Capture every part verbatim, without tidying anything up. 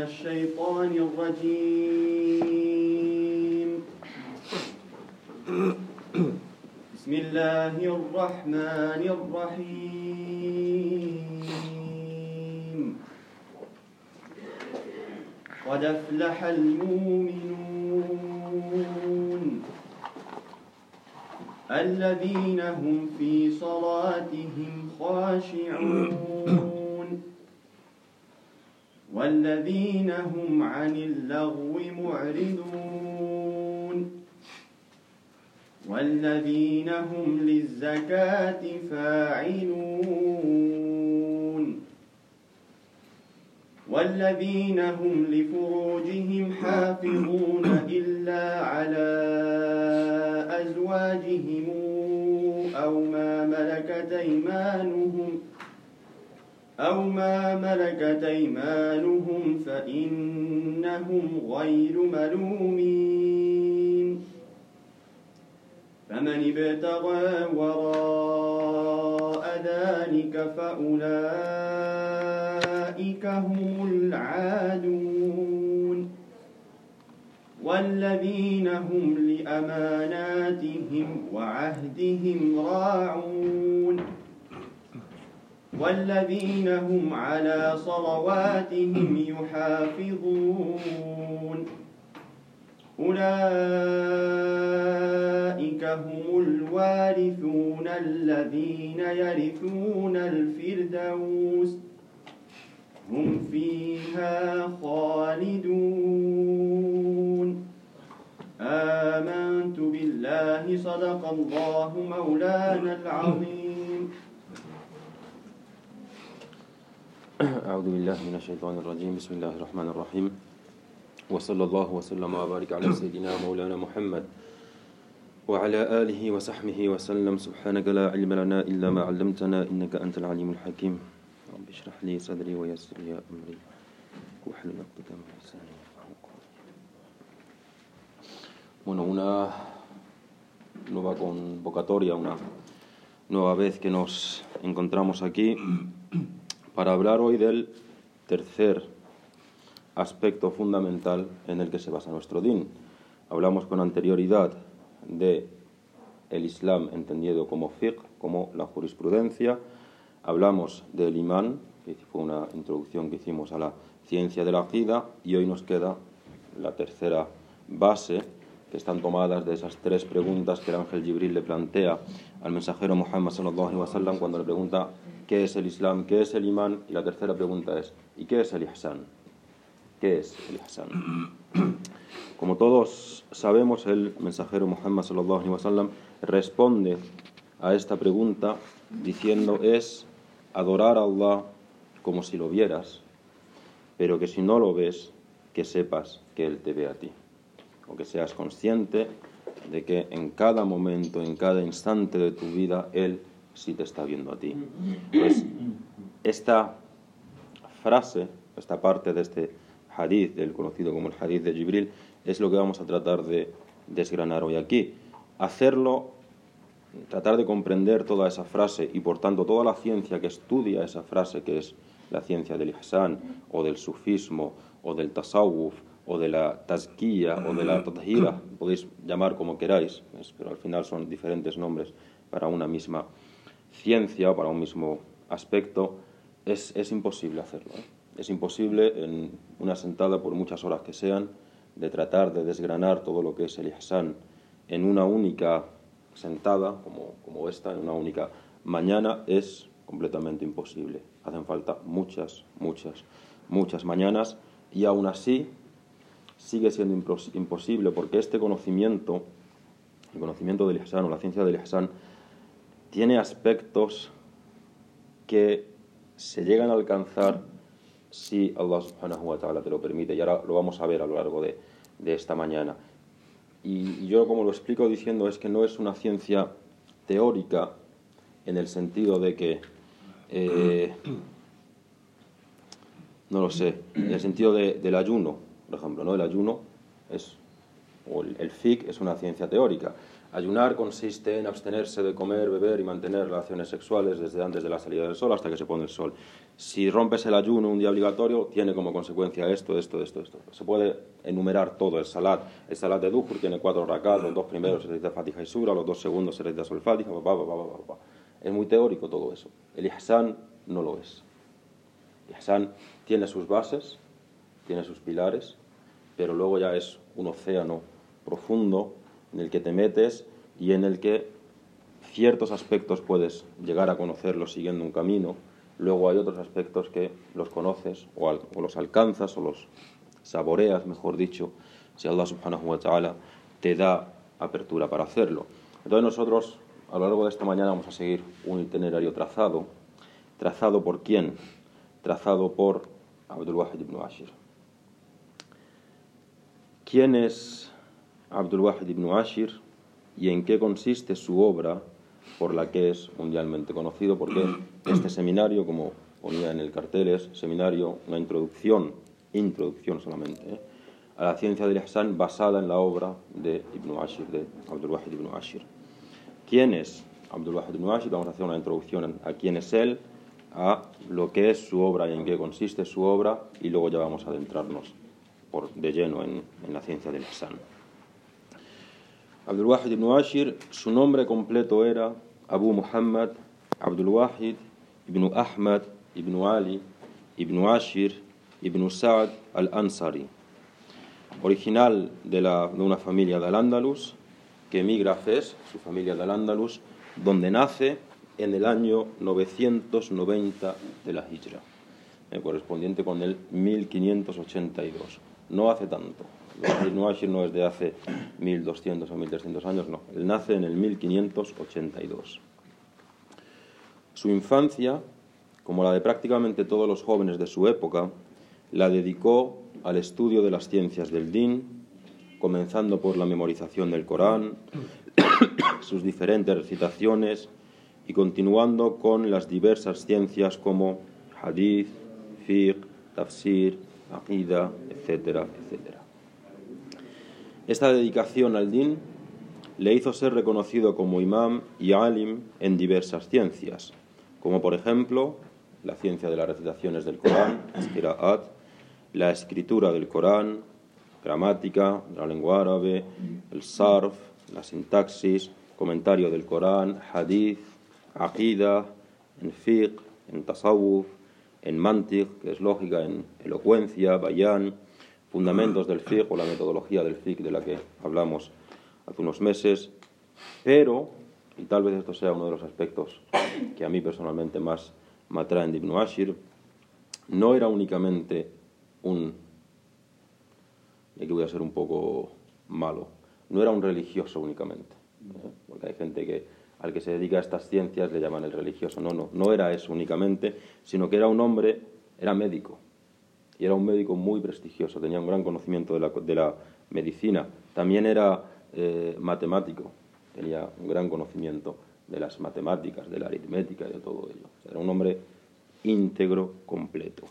الشيطان الرجيم. بسم الله الرحمن الرحيم. قد أفلح المؤمنون الذين هم في صلاتهم خاشعون والذين هم عن اللغو معرضون والذين هم للزكاة فاعلون والذين هم لفروجهم حافظون إلا على أزواجهم أو ما ملكت أيمانهم أو ما ملكت أيمانهم فإنهم غير ملومين. فمن ابتغى وراء ذلك فأولئك هم العادون والذين هم لأماناتهم وعهدهم راعون والذين هم على صلواتهم يحافظون أولئك هم الوارثون الذين يرثون الفردوس هم فيها خالدون. آمنت بالله صدق الله مولانا العظيم. أعوذ بالله من الشيطان الرجيم. بسم الله الرحمن الرحيم. وصلى الله وسلم وبارك على سيدنا مولانا محمد وعلى آله وصحبه وسلم. سبحانك لا علم لنا إلا ما علمتنا إنك أنت العليم الحكيم. رب اشرح لي صدري ويسر لي أمري واحلل عقدة من لساني يفقهوا قولي. Bueno, una nueva convocatoria, una nueva vez que nos encontramos aquí para hablar hoy del tercer aspecto fundamental en el que se basa nuestro din. Hablamos con anterioridad de el Islam entendido como fiqh, como la jurisprudencia. Hablamos del imán, que fue una introducción que hicimos a la ciencia de la aqida, y hoy nos queda la tercera base, que están tomadas de esas tres preguntas que el ángel Jibril le plantea al mensajero Muhammad sallallahu alaihi wasallam cuando le pregunta ¿qué es el Islam? ¿Qué es el imán? Y la tercera pregunta es ¿y qué es el ihsan? ¿Qué es el ihsan? Como todos sabemos, el mensajero Muhammad sallallahu alaihi wasallam responde a esta pregunta diciendo es adorar a Allah como si lo vieras, pero que si no lo ves, que sepas que Él te ve a ti, o que seas consciente de que en cada momento, en cada instante de tu vida, Él sí te está viendo a ti. Pues esta frase, esta parte de este hadith, del conocido como el hadith de Jibril, es lo que vamos a tratar de desgranar hoy aquí. Hacerlo, tratar de comprender toda esa frase y por tanto toda la ciencia que estudia esa frase, que es la ciencia del ihsan o del sufismo o del tasawwuf o de la tazkiya o de la tathira, podéis llamar como queráis, pero al final son diferentes nombres para una misma ciencia o para un mismo aspecto. Es, es imposible hacerlo, ¿eh? Es imposible en una sentada, por muchas horas que sean, de tratar de desgranar todo lo que es el ihsan en una única sentada, como, como esta, en una única mañana. Es completamente imposible. Hacen falta muchas, muchas, muchas mañanas, y aún así sigue siendo impos- imposible, porque este conocimiento, el conocimiento del ihsan o la ciencia del ihsan, tiene aspectos que se llegan a alcanzar si Allah subhanahu wa ta'ala te lo permite, y ahora lo vamos a ver a lo largo de, de esta mañana. Y, y yo, como lo explico diciendo, es que no es una ciencia teórica en el sentido de que eh, no lo sé, en el sentido de, del ayuno, por ejemplo, ¿no? El ayuno es o el, el fiqh es una ciencia teórica. Ayunar consiste en abstenerse de comer, beber y mantener relaciones sexuales desde antes de la salida del sol hasta que se pone el sol. Si rompes el ayuno un día obligatorio, tiene como consecuencia esto, esto, esto, esto. Se puede enumerar todo. El salat, el salat de Duhur tiene cuatro rakat, los dos primeros se recita Fatiha y Sura, los dos segundos se recita Sol Fatiha, pa, pa, pa, pa, pa, pa. Es muy teórico todo eso. El ihsan no lo es. El ihsan tiene sus bases, tiene sus pilares, pero luego ya es un océano profundo en el que te metes y en el que ciertos aspectos puedes llegar a conocerlos siguiendo un camino, luego hay otros aspectos que los conoces o, al, o los alcanzas o los saboreas, mejor dicho, si Allah subhanahu wa ta'ala te da apertura para hacerlo. Entonces nosotros a lo largo de esta mañana vamos a seguir un itinerario trazado. ¿Trazado por quién? Trazado por Abdul Wahid ibn Ashir. ¿Quién es Abdul Wahid ibn Ashir y en qué consiste su obra por la que es mundialmente conocido? Porque este seminario, como ponía en el cartel, es seminario, una introducción, introducción solamente, ¿eh? a la ciencia del ihsan basada en la obra de Ibn Ashir, de Abdul Wahid ibn Ashir. ¿Quién es Abdul Wahid ibn Ashir? Vamos a hacer una introducción a quién es él, a lo que es su obra y en qué consiste su obra, y luego ya vamos a adentrarnos por, de lleno en, en la ciencia del ihsan. Abdul Wahid ibn Ashir, su nombre completo era Abu Muhammad Abdul Wahid ibn Ahmad ibn Ali ibn Ashir ibn Sa'd al-Ansari, original de, la, de una familia del Andalus, que emigra a Fez, su familia del Andalus, donde nace en el año novecientos noventa de la Hijra, eh, correspondiente con el mil quinientos ochenta y dos. No hace tanto. Ibn Ashir no es de hace mil doscientos o mil trescientos años, no. Él nace en el mil quinientos ochenta y dos. Su infancia, como la de prácticamente todos los jóvenes de su época, la dedicó al estudio de las ciencias del din, comenzando por la memorización del Corán, sus diferentes recitaciones, y continuando con las diversas ciencias como hadith, fiqh, tafsir, aqida, etcétera, etcétera. Esta dedicación al din le hizo ser reconocido como imam y alim en diversas ciencias, como por ejemplo la ciencia de las recitaciones del Corán, qira'at, la escritura del Corán, gramática, la lengua árabe, el sarf, la sintaxis, comentario del Corán, hadith, aqida, en fiqh, en tasawwuf, en mantiq, que es lógica, en elocuencia, bayán, fundamentos del fiqh o la metodología del fiqh de la que hablamos hace unos meses. Pero, y tal vez esto sea uno de los aspectos que a mí personalmente más me atraen de Ibn Ashir, no era únicamente un, y aquí voy a ser un poco malo, no era un religioso únicamente, ¿eh? Porque hay gente que al que se dedica a estas ciencias le llaman el religioso. No, no, no era eso únicamente, sino que era un hombre, era médico, y era un médico muy prestigioso, tenía un gran conocimiento de la, de la medicina. También era eh, matemático, tenía un gran conocimiento de las matemáticas, de la aritmética y de todo ello. O sea, era un hombre íntegro, completo.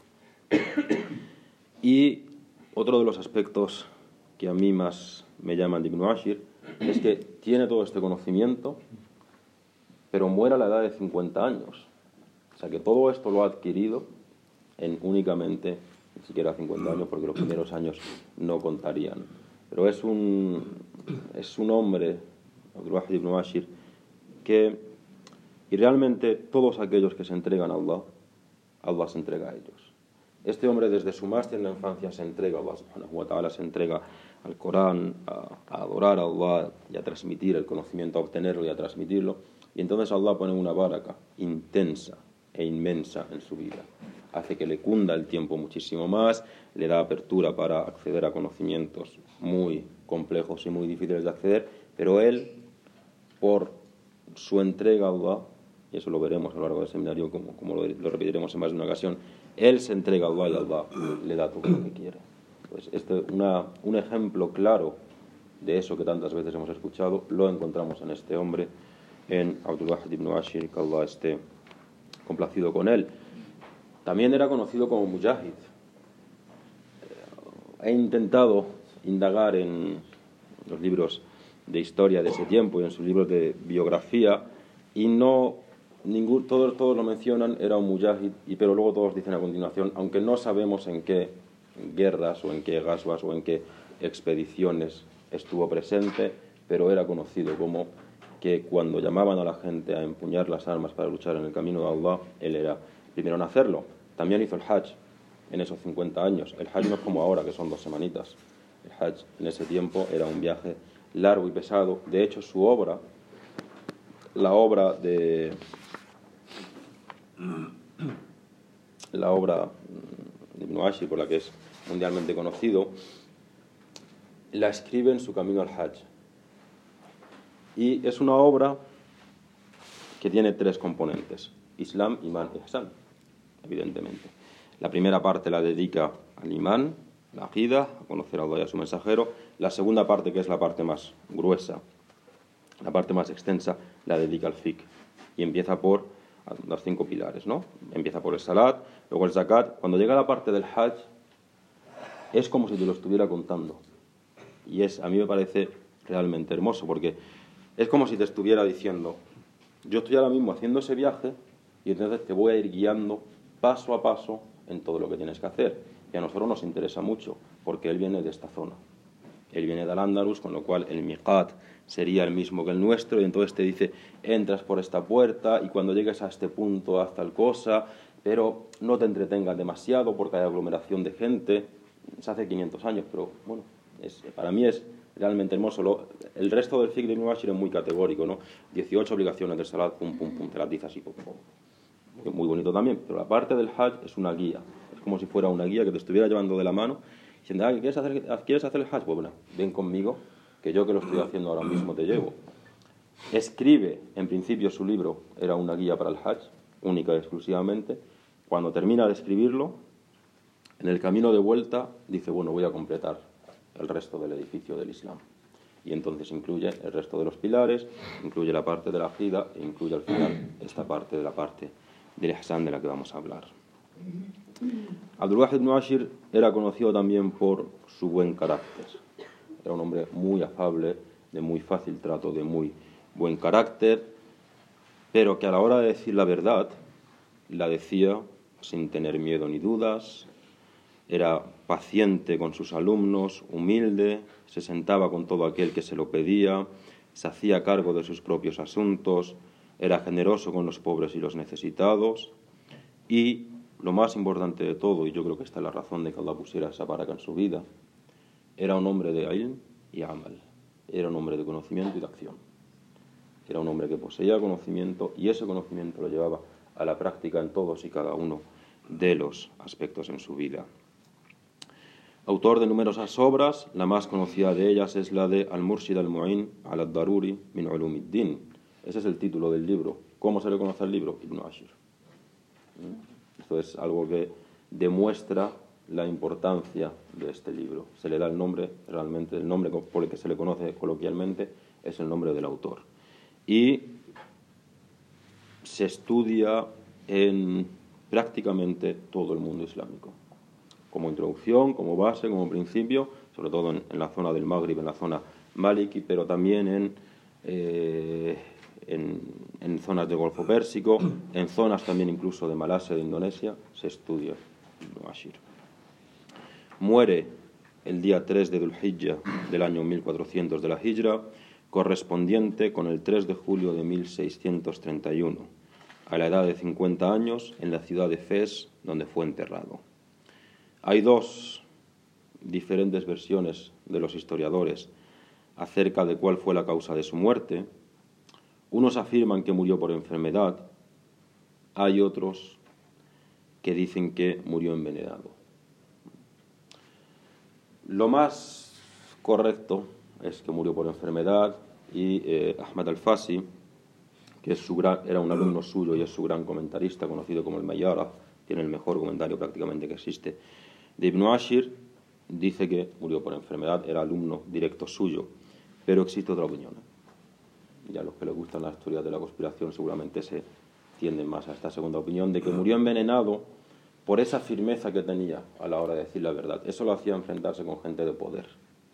Y otro de los aspectos que a mí más me llaman de Ibn Ashir es que tiene todo este conocimiento, pero muere a la edad de cincuenta años. O sea que todo esto lo ha adquirido en únicamente, ni siquiera cincuenta años, porque los primeros años no contarían. Pero es un, es un hombre, Abdul Wahid ibn Ashir, que, y realmente todos aquellos que se entregan a Allah, Allah se entrega a ellos. Este hombre desde su más tierna infancia se entrega a Allah subhanahu wa ta'ala, se entrega al Corán, a, a adorar a Allah y a transmitir el conocimiento, a obtenerlo y a transmitirlo. Y entonces Allah pone una baraka intensa e inmensa en su vida. Hace que le cunda el tiempo muchísimo más, le da apertura para acceder a conocimientos muy complejos y muy difíciles de acceder, pero él, por su entrega a Allah, y eso lo veremos a lo largo del seminario, como, como lo, lo repetiremos en más de una ocasión, él se entrega a Allah y Allah le da todo lo que quiere. Pues este, una, un ejemplo claro de eso que tantas veces hemos escuchado lo encontramos en este hombre, en Abdul Wahid ibn Ashir, que Allah esté complacido con él. También era conocido como Mujahid. He intentado indagar en los libros de historia de ese tiempo y en sus libros de biografía, y no ningún, todos, todos lo mencionan, era un mujahid, y pero luego todos dicen a continuación, aunque no sabemos en qué guerras o en qué ghazwas o en qué expediciones estuvo presente, pero era conocido como que cuando llamaban a la gente a empuñar las armas para luchar en el camino de Allah, él era primero en hacerlo. También hizo el Hajj en esos cincuenta años. El Hajj no es como ahora, que son dos semanitas. El Hajj en ese tiempo era un viaje largo y pesado. De hecho, su obra, la obra de la obra de Ibn Ashir, por la que es mundialmente conocido, la escribe en su camino al Hajj. Y es una obra que tiene tres componentes: Islam, Imán y Ihsan, evidentemente. La primera parte la dedica al Imán, la Aqida, a conocer a Allah y a su mensajero. La segunda parte, que es la parte más gruesa, la parte más extensa, la dedica al Fiqh. Y empieza por los cinco pilares, ¿no? Empieza por el Salat, luego el Zakat. Cuando llega la parte del Hajj, es como si te lo estuviera contando. Y es, a mí me parece realmente hermoso, porque es como si te estuviera diciendo: yo estoy ahora mismo haciendo ese viaje y entonces te voy a ir guiando paso a paso en todo lo que tienes que hacer. Y a nosotros nos interesa mucho, porque él viene de esta zona. Él viene de Al-Ándalus, con lo cual el miqat sería el mismo que el nuestro, y entonces te dice: entras por esta puerta y cuando llegues a este punto haz tal cosa, pero no te entretengas demasiado porque hay aglomeración de gente. Se hace quinientos años, pero bueno, es, para mí es realmente hermoso. Lo, el resto del fiqh de Ibn Ashir es muy categórico, ¿no? dieciocho obligaciones del salat, pum, pum, pum, te las dice así, pum, pum. Muy bonito también, pero la parte del Hajj es una guía. Es como si fuera una guía que te estuviera llevando de la mano, diciendo: ah, ¿quieres hacer, ¿quieres hacer el Hajj? Pues bueno, ven conmigo, que yo que lo estoy haciendo ahora mismo te llevo. Escribe, en principio su libro era una guía para el Hajj, única y exclusivamente. Cuando termina de escribirlo, en el camino de vuelta dice: bueno, voy a completar el resto del edificio del Islam. Y entonces incluye el resto de los pilares, incluye la parte de la Aqida e incluye al final esta parte de la parte del Ihsan de la que vamos a hablar. Abdul Wahid ibn Ashir era conocido también por su buen carácter. Era un hombre muy afable, de muy fácil trato, de muy buen carácter, pero que a la hora de decir la verdad, la decía sin tener miedo ni dudas. Era paciente con sus alumnos, humilde, se sentaba con todo aquel que se lo pedía, se hacía cargo de sus propios asuntos, era generoso con los pobres y los necesitados, y lo más importante de todo, y yo creo que esta es la razón de que Allah pusiera esa baraka en su vida, era un hombre de ilm y amal, era un hombre de conocimiento y de acción. Era un hombre que poseía conocimiento y ese conocimiento lo llevaba a la práctica en todos y cada uno de los aspectos en su vida. Autor de numerosas obras, la más conocida de ellas es la de Al-Murshid al-Mu'in al-Daruri min Ulumiddin. Ese es el título del libro. ¿Cómo se le conoce el libro? Ibn Ashir. Esto es algo que demuestra la importancia de este libro. Se le da el nombre, realmente el nombre por el que se le conoce coloquialmente es el nombre del autor. Y se estudia en prácticamente todo el mundo islámico. Como introducción, como base, como principio, sobre todo en, en la zona del Magrib, en la zona maliki, pero también en, eh, en, en zonas del Golfo Pérsico, en zonas también incluso de Malasia, de Indonesia, se estudia Ibn Ashir. Muere el día tres de Dhul Hijjah del año mil cuatrocientos de la Hijra, correspondiente con el tres de julio de mil seiscientos treinta y uno, a la edad de cincuenta años, en la ciudad de Fez, donde fue enterrado. Hay dos diferentes versiones de los historiadores acerca de cuál fue la causa de su muerte. Unos afirman que murió por enfermedad, hay otros que dicen que murió envenenado. Lo más correcto es que murió por enfermedad y eh, Ahmad al-Fasi, que es su gran, era un alumno suyo y es su gran comentarista, conocido como el Mayara, tiene el mejor comentario prácticamente que existe de Ibn Ashir, dice que murió por enfermedad, era alumno directo suyo, pero existe otra opinión. Ya los que les gustan las teorías de la conspiración seguramente se tienden más a esta segunda opinión, de que murió envenenado por esa firmeza que tenía a la hora de decir la verdad. Eso lo hacía enfrentarse con gente de poder,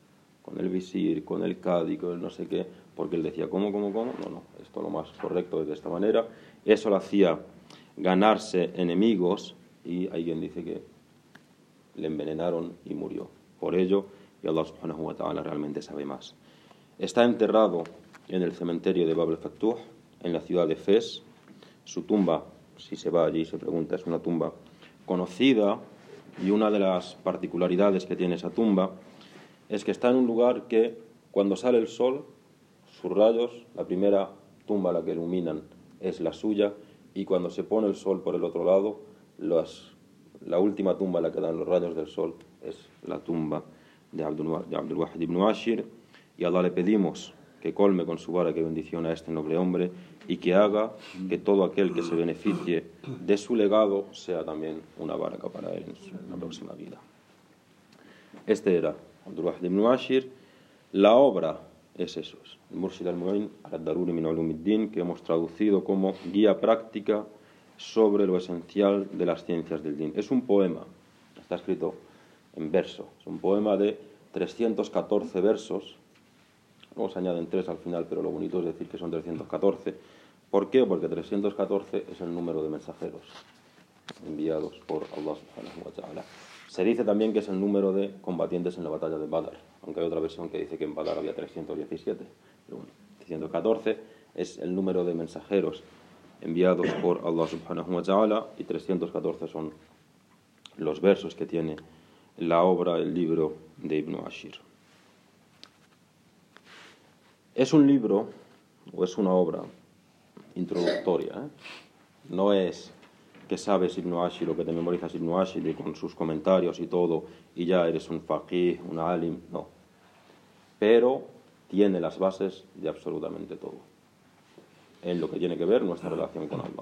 con el visir, con el cadi, con el no sé qué, porque él decía, ¿cómo, cómo, cómo? No, no, esto lo más correcto es de esta manera. Eso lo hacía ganarse enemigos, y alguien dice que le envenenaron y murió por ello, y Allah subhanahu wa ta'ala realmente sabe más. Está enterrado en el cementerio de Bab al-Fattuh, en la ciudad de Fez. Su tumba, si se va allí y se pregunta, es una tumba conocida, y una de las particularidades que tiene esa tumba es que está en un lugar que cuando sale el sol, sus rayos, la primera tumba a la que iluminan es la suya, y cuando se pone el sol por el otro lado, las, la última tumba a la que dan los rayos del sol es la tumba de Abdul, de Abdul Wahid ibn Ashir, y a Allah le pedimos que colme con su vara que bendición a este noble hombre y que haga que todo aquel que se beneficie de su legado sea también una baraka para él en, su, en la próxima vida. Este era Abdul Wahid ibn Ashir. La obra es eso, es Murshid al-Mu'in al-Daruri min Ulumiddin, que hemos traducido como guía práctica sobre lo esencial de las ciencias del din. Es un poema, está escrito en verso, es un poema de trescientos catorce versos. Luego se añaden tres al final, pero lo bonito es decir que son trescientos catorce. ¿Por qué? Porque trescientos catorce es el número de mensajeros enviados por Allah subhanahu wa ta'ala. Se dice también que es el número de combatientes en la batalla de Badr, aunque hay otra versión que dice que en Badr había trescientos diecisiete. Pero bueno, trescientos catorce es el número de mensajeros enviados por Allah subhanahu wa ta'ala, y trescientos catorce son los versos que tiene la obra, el libro de Ibn Ashir. Es un libro, o es una obra introductoria, ¿eh? No es que sabes Ibn Ashir o que te memorizas Ibn Ashir y con sus comentarios y todo, y ya eres un faqih, un alim, no. Pero tiene las bases de absolutamente todo, en lo que tiene que ver nuestra relación con Allah.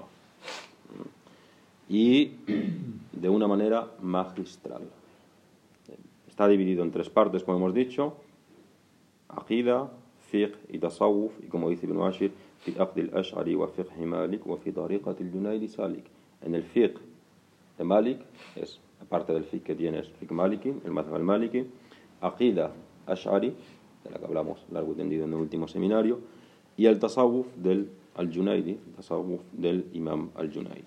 Y de una manera magistral. Está dividido en tres partes, como hemos dicho: aqida, fiqh y tasawuf, y como dice Ibn Ashir, fi aqd al-ash'ari wa fiqh Malik wa fi tariqat al-Junayd salik. En el fiqh de Malik, es la parte del fiqh que tiene es fiqh maliki, el madhhab al-maliki, aqida ash'ari, de la que hablamos largo y tendido en el último seminario, y el tasawuf del al-Junaydi, el tasawuf del imam al-Junayd.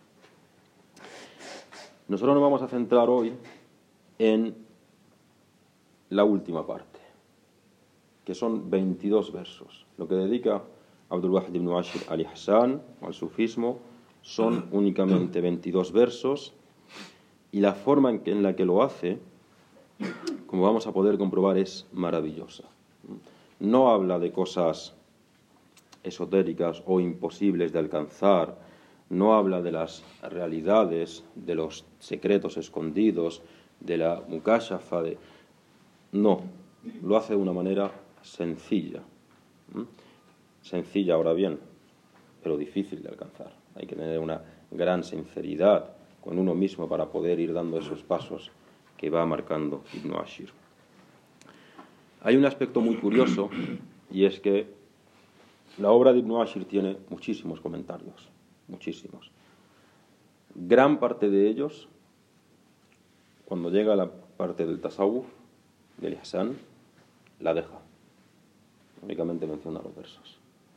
Nosotros nos vamos a centrar hoy en la última parte, que son veintidós versos. Lo que dedica Abdul Wahid ibn Ashir al-Ihsan, al sufismo, son únicamente veintidós versos, y la forma en, que, en la que lo hace, como vamos a poder comprobar, es maravillosa. No habla de cosas esotéricas o imposibles de alcanzar, no habla de las realidades, de los secretos escondidos, de la mukashafa, de... no, lo hace de una manera sencilla. ¿Mm? Sencilla, ahora bien, pero difícil de alcanzar. Hay que tener una gran sinceridad con uno mismo para poder ir dando esos pasos que va marcando Ibn Ashir. Hay un aspecto muy curioso, y es que la obra de Ibn Ashir tiene muchísimos comentarios, muchísimos. Gran parte de ellos, cuando llega a la parte del tasawuf, del ihsan, la deja. Únicamente menciona los versos.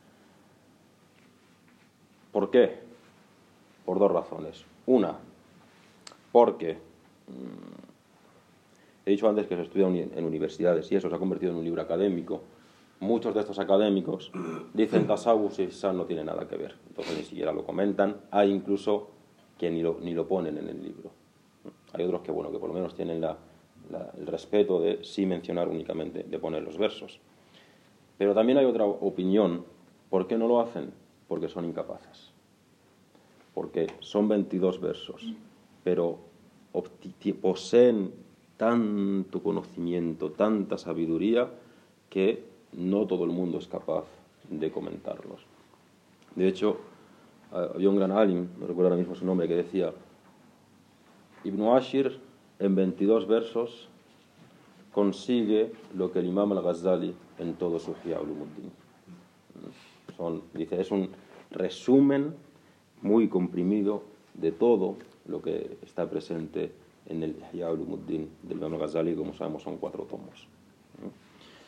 ¿Por qué? Por dos razones. Una, porque mmm, he dicho antes que se estudia en universidades y eso se ha convertido en un libro académico. Muchos de estos académicos dicen tasawuf y ihsan no tiene nada que ver, entonces ni siquiera lo comentan. Hay incluso que ni lo, ni lo ponen en el libro. Hay otros que, bueno, que por lo menos tienen la, la, el respeto de sí mencionar únicamente, de poner los versos. Pero también hay otra opinión. ¿Por qué no lo hacen? Porque son incapaces. Porque son veintidós versos, pero poseen tanto conocimiento, tanta sabiduría, que no todo el mundo es capaz de comentarlos. De hecho, había un gran alim, no recuerdo ahora mismo su nombre, que decía: Ibn Ashir en veintidós versos consigue lo que el imam al-Ghazali en todo su Ihya Ulumuddin. Son, dice, es un resumen muy comprimido de todo lo que está presente en el Ihya Ulumuddin del imam al-Ghazali, como sabemos son cuatro tomos.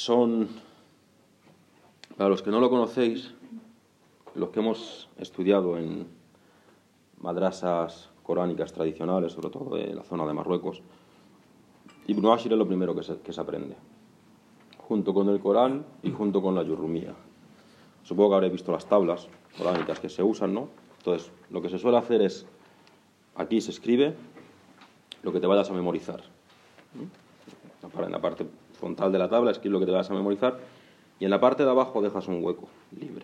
son, para los que no lo conocéis, los que hemos estudiado en madrasas coránicas tradicionales, sobre todo de la zona de Marruecos, Ibn Ashir es lo primero que se, que se aprende, junto con el Corán y junto con la Yurrumía. Supongo que habréis visto las tablas coránicas que se usan, ¿no? Entonces, lo que se suele hacer es, aquí se escribe lo que te vayas a memorizar. En la parte frontal de la tabla escribe lo que te vayas a memorizar y en la parte de abajo dejas un hueco libre.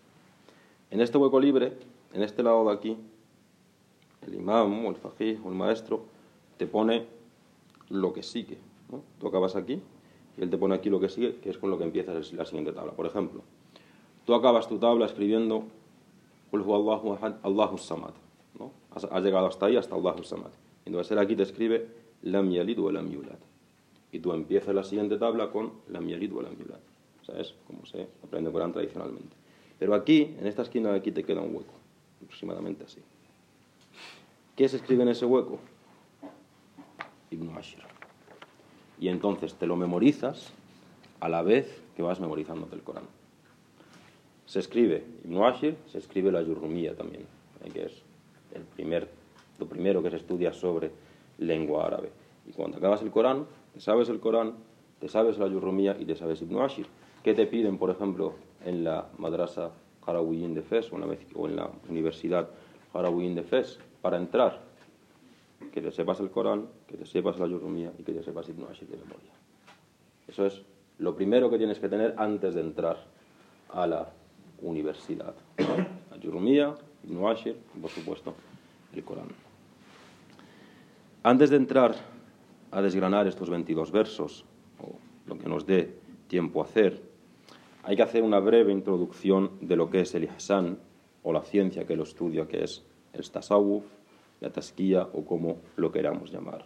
En este hueco libre, en este lado de aquí, el imam o el faqih o el maestro te pone lo que sigue, ¿no? Tú acabas aquí y él te pone aquí lo que sigue, que es con lo que empiezas la siguiente tabla. Por ejemplo, tú acabas tu tabla escribiendo Qul huwa Allahu ahad, Allahu samad, ¿no? Has, has llegado hasta ahí, hasta Allahu samad. Entonces él aquí te escribe Lam yalid wa lam yulad. Y tú empiezas la siguiente tabla con Lam yalid wa lam yulad. O sea, es como se aprende Corán tradicionalmente. Pero aquí, en esta esquina de aquí, te queda un hueco, aproximadamente así. ¿Qué se escribe en ese hueco? Ibn Ashir. Y entonces te lo memorizas a la vez que vas memorizándote el Corán. Se escribe Ibn Ashir, se escribe la Yurrumía también, que es el primer, lo primero que se estudia sobre lengua árabe. Y cuando acabas el Corán, te sabes el Corán, te sabes la Yurrumía y te sabes Ibn Ashir. ¿Qué te piden, por ejemplo, en la madrasa Qarawiyyin de Fez o en la, o en la universidad Qarawiyyin de Fez para entrar? Que te sepas el Corán, que te sepas la Yurrumía y que te sepas Ibn Ashir de memoria. Eso es lo primero que tienes que tener antes de entrar a la universidad. La Yurrumía, Ibn Ashir y, por supuesto, el Corán. Antes de entrar a desgranar estos veintidós versos, o lo que nos dé tiempo a hacer, hay que hacer una breve introducción de lo que es el ihsan, o la ciencia que lo estudia, que es el tasawuf, la tasquía o como lo queramos llamar.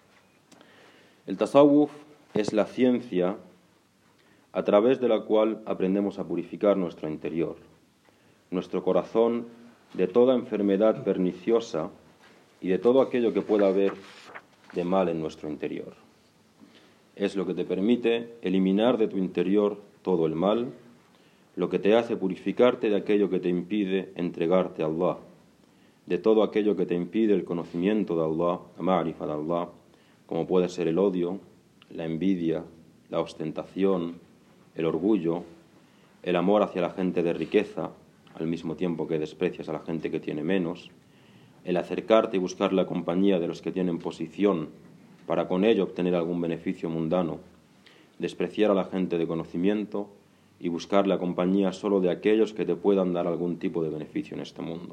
El tasawuf es la ciencia a través de la cual aprendemos a purificar nuestro interior, nuestro corazón de toda enfermedad perniciosa y de todo aquello que pueda haber de mal en nuestro interior. Es lo que te permite eliminar de tu interior todo el mal, lo que te hace purificarte de aquello que te impide entregarte a Allah, de todo aquello que te impide el conocimiento de Allah, la ma'rifa de Allah, como puede ser el odio, la envidia, la ostentación, el orgullo, el amor hacia la gente de riqueza, al mismo tiempo que desprecias a la gente que tiene menos, el acercarte y buscar la compañía de los que tienen posición para con ello obtener algún beneficio mundano, despreciar a la gente de conocimiento y buscar la compañía solo de aquellos que te puedan dar algún tipo de beneficio en este mundo.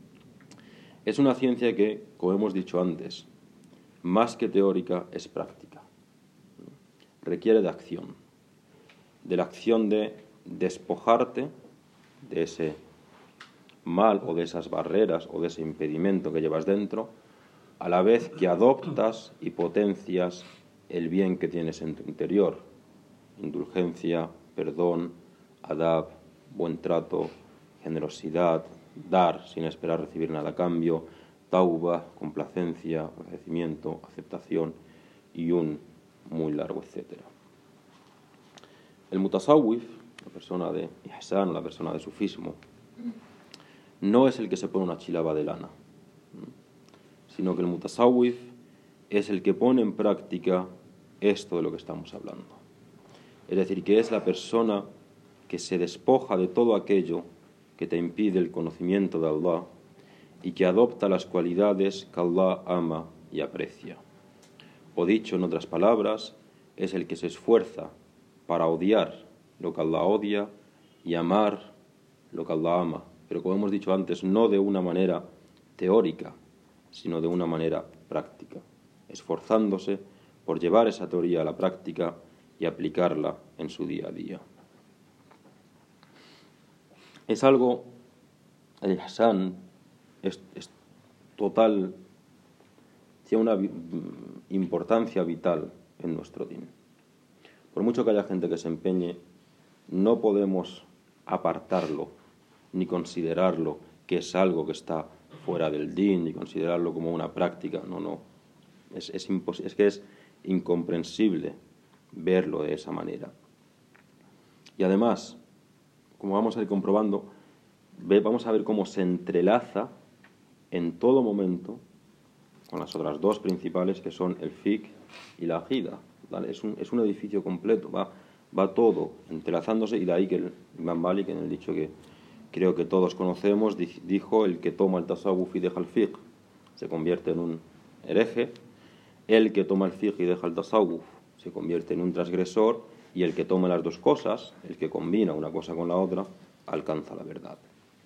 Es una ciencia que, como hemos dicho antes, más que teórica es práctica. Requiere de acción, de la acción de despojarte de ese mal o de esas barreras o de ese impedimento que llevas dentro, a la vez que adoptas y potencias el bien que tienes en tu interior: indulgencia, perdón, adab, buen trato, generosidad, dar sin esperar recibir nada a cambio, tauba, complacencia, agradecimiento, aceptación y un muy largo etcétera. El mutasawwif, la persona de ihsan, la persona de sufismo, no es el que se pone una chilaba de lana, sino que el mutasawwif es el que pone en práctica esto de lo que estamos hablando. Es decir, que es la persona que se despoja de todo aquello que te impide el conocimiento de Allah y que adopta las cualidades que Allah ama y aprecia. O dicho en otras palabras, es el que se esfuerza para odiar lo que Allah odia y amar lo que Allah ama. Pero como hemos dicho antes, no de una manera teórica, sino de una manera práctica, esforzándose por llevar esa teoría a la práctica y aplicarla en su día a día. Es algo, el ihsan es, es total, tiene una importancia vital en nuestro din. Por mucho que haya gente que se empeñe, no podemos apartarlo ni considerarlo que es algo que está fuera del din, ni considerarlo como una práctica. No, no. Es, es, impos- es que es incomprensible verlo de esa manera. Y además, como vamos a ir comprobando, ve, vamos a ver cómo se entrelaza en todo momento con las otras dos principales, que son el fiqh y la aqida, ¿vale? Es un, es un edificio completo, va, va todo entrelazándose, y de ahí que el Imam Malik, en el dicho que creo que todos conocemos, dijo: el que toma el tasawuf y deja el fiqh se convierte en un hereje, el que toma el fiqh y deja el tasawuf se convierte en un transgresor, y el que toma las dos cosas, el que combina una cosa con la otra, alcanza la verdad.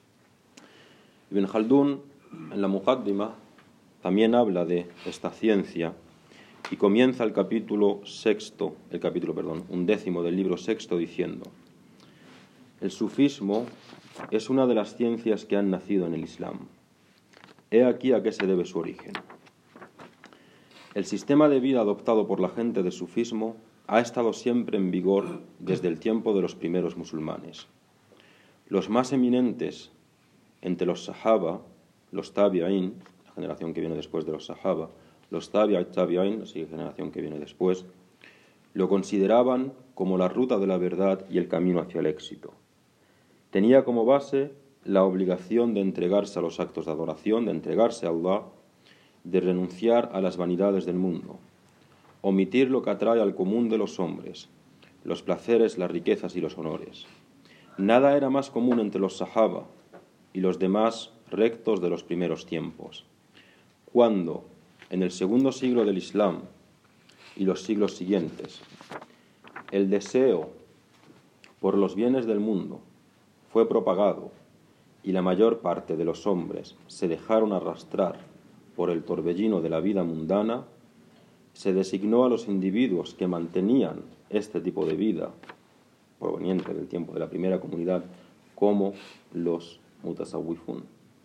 Ibn Khaldun, en la Muqaddimah, también habla de esta ciencia y comienza el capítulo sexto, el capítulo, perdón, undécimo del libro sexto diciendo: el sufismo es una de las ciencias que han nacido en el Islam. He aquí a qué se debe su origen. El sistema de vida adoptado por la gente del sufismo ha estado siempre en vigor desde el tiempo de los primeros musulmanes. Los más eminentes entre los sahaba, los tabi'in, la generación que viene después de los sahaba, los tabi'i tabi'in, la generación que viene después, lo consideraban como la ruta de la verdad y el camino hacia el éxito. Tenía como base la obligación de entregarse a los actos de adoración, de entregarse a Allah, de renunciar a las vanidades del mundo, omitir lo que atrae al común de los hombres, los placeres, las riquezas y los honores. Nada era más común entre los sahaba y los demás rectos de los primeros tiempos. Cuando, en el segundo siglo del Islam y los siglos siguientes, el deseo por los bienes del mundo fue propagado y la mayor parte de los hombres se dejaron arrastrar por el torbellino de la vida mundana, se designó a los individuos que mantenían este tipo de vida proveniente del tiempo de la primera comunidad como los mutasawwifun.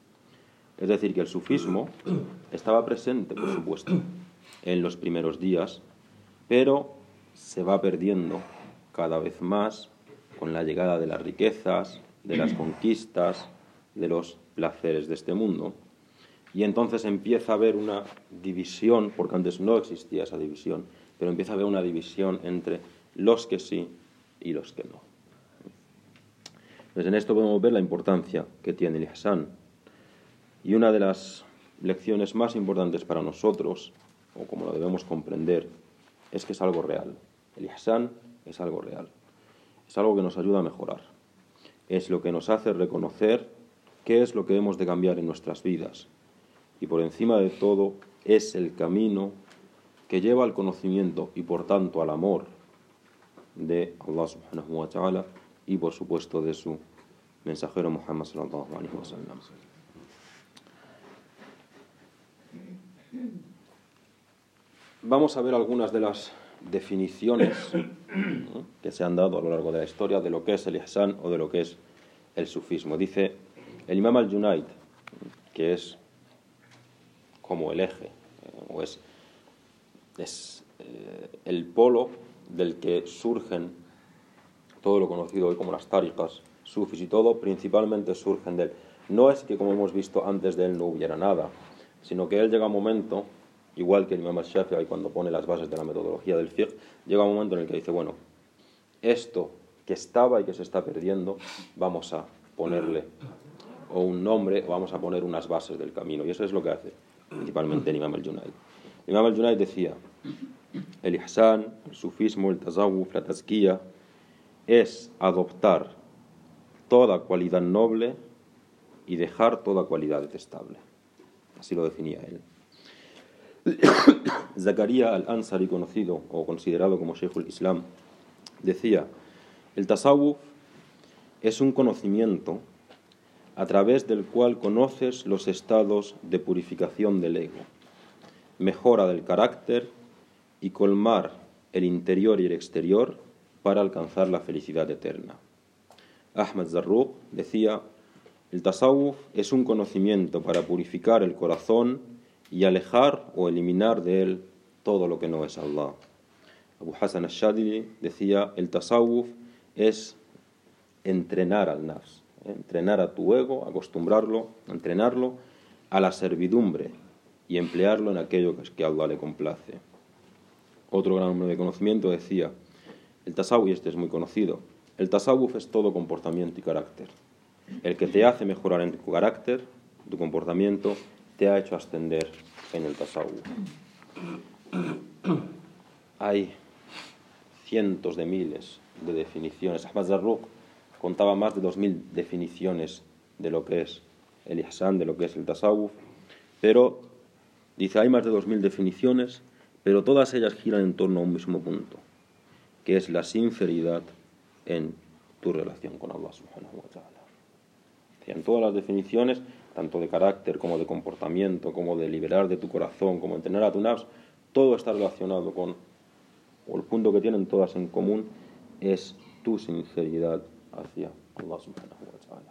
Es decir, que el sufismo estaba presente, por supuesto, en los primeros días, pero se va perdiendo cada vez más con la llegada de las riquezas, de las conquistas, de los placeres de este mundo. Y entonces empieza a haber una división, porque antes no existía esa división, pero empieza a haber una división entre los que sí y los que no. Entonces en esto podemos ver la importancia que tiene el ihsan. Y una de las lecciones más importantes para nosotros, o como lo debemos comprender, es que es algo real. El ihsan es algo real. Es algo que nos ayuda a mejorar. Es lo que nos hace reconocer qué es lo que hemos de cambiar en nuestras vidas. Y por encima de todo, es el camino que lleva al conocimiento y por tanto al amor de Allah subhanahu wa ta'ala y por supuesto de su mensajero Muhammad sallallahu alaihi wa sallam. Vamos a ver algunas de las definiciones, ¿no?, que se han dado a lo largo de la historia de lo que es el ihsan o de lo que es el sufismo. Dice el Imam al-Junayd, que es como el eje, eh, o es, es eh, el polo del que surgen todo lo conocido hoy como las tariqas, sufis y todo, principalmente surgen de él. No es que, como hemos visto, antes de él no hubiera nada, sino que él llega a un momento, igual que el Imam al-Shafi'i cuando pone las bases de la metodología del fiqh, llega un momento en el que dice, bueno, esto que estaba y que se está perdiendo, vamos a ponerle o un nombre o vamos a poner unas bases del camino. Y eso es lo que hace principalmente el Imam al-Junayd. El Imam al-Junayd decía, el ihsan, el sufismo, el tasawwuf, la tazkiya, es adoptar toda cualidad noble y dejar toda cualidad detestable. Así lo definía él. Zakaria al-Ansari, conocido o considerado como Sheikhul Islam, decía, el tasawwuf es un conocimiento a través del cual conoces los estados de purificación del ego, mejora del carácter y colmar el interior y el exterior para alcanzar la felicidad eterna. Ahmad Zarruq decía, el tasawwuf es un conocimiento para purificar el corazón y alejar o eliminar de él todo lo que no es Allah. Abu Hassan al-Shadili decía, el tasawwuf es entrenar al nafs, ¿eh? entrenar a tu ego, acostumbrarlo, entrenarlo a la servidumbre y emplearlo en aquello que a Allah le complace. Otro gran hombre de conocimiento decía, el tasawwuf, y este es muy conocido, El tasawuf es todo comportamiento y carácter. El que te hace mejorar en tu carácter, tu comportamiento, te ha hecho ascender en el tasawuf. Hay cientos de miles de definiciones. Ahmad Zarruq contaba más de dos mil definiciones de lo que es el ihsan, de lo que es el tasawuf, pero dice, hay más de dos mil definiciones, pero todas ellas giran en torno a un mismo punto, que es la sinceridad en tu relación con Allah subhanahu wa ta'ala. En todas las definiciones, tanto de carácter como de comportamiento, como de liberar de tu corazón, como entrenar a tu nafs, todo está relacionado con, o el punto que tienen todas en común, es tu sinceridad hacia Allah subhanahu wa ta'ala.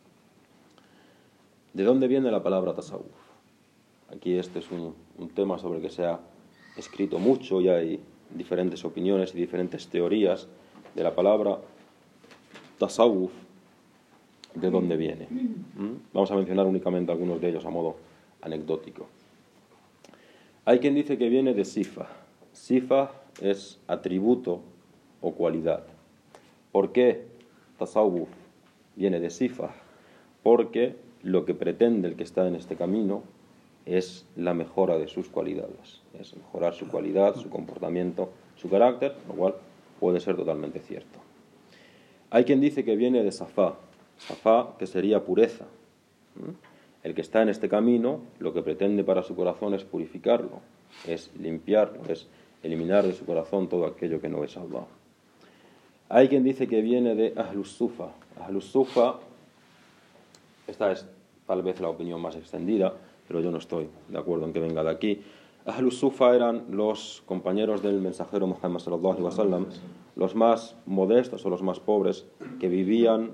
¿De dónde viene la palabra tasawuf? Aquí este es un, un tema sobre el que se ha escrito mucho y hay diferentes opiniones y diferentes teorías de la palabra tasawuf, de dónde viene. ¿Mm? Vamos a mencionar únicamente algunos de ellos a modo anecdótico. Hay quien dice que viene de sifa. Sifa es atributo o cualidad. ¿Por qué tasawuf viene de sifa? Porque lo que pretende el que está en este camino es la mejora de sus cualidades, es mejorar su cualidad, su comportamiento, su carácter, lo cual puede ser totalmente cierto. Hay quien dice que viene de safá, safá que sería pureza. El que está en este camino, lo que pretende para su corazón es purificarlo, es limpiarlo, es eliminar de su corazón todo aquello que no es Allah. Hay quien dice que viene de Ahlus Sufa. Ahlus Sufa, esta es tal vez la opinión más extendida, pero yo no estoy de acuerdo en que venga de aquí. Ahlus Sufa eran los compañeros del mensajero Muhammad sallallahu alaihi wasallam, los más modestos o los más pobres que vivían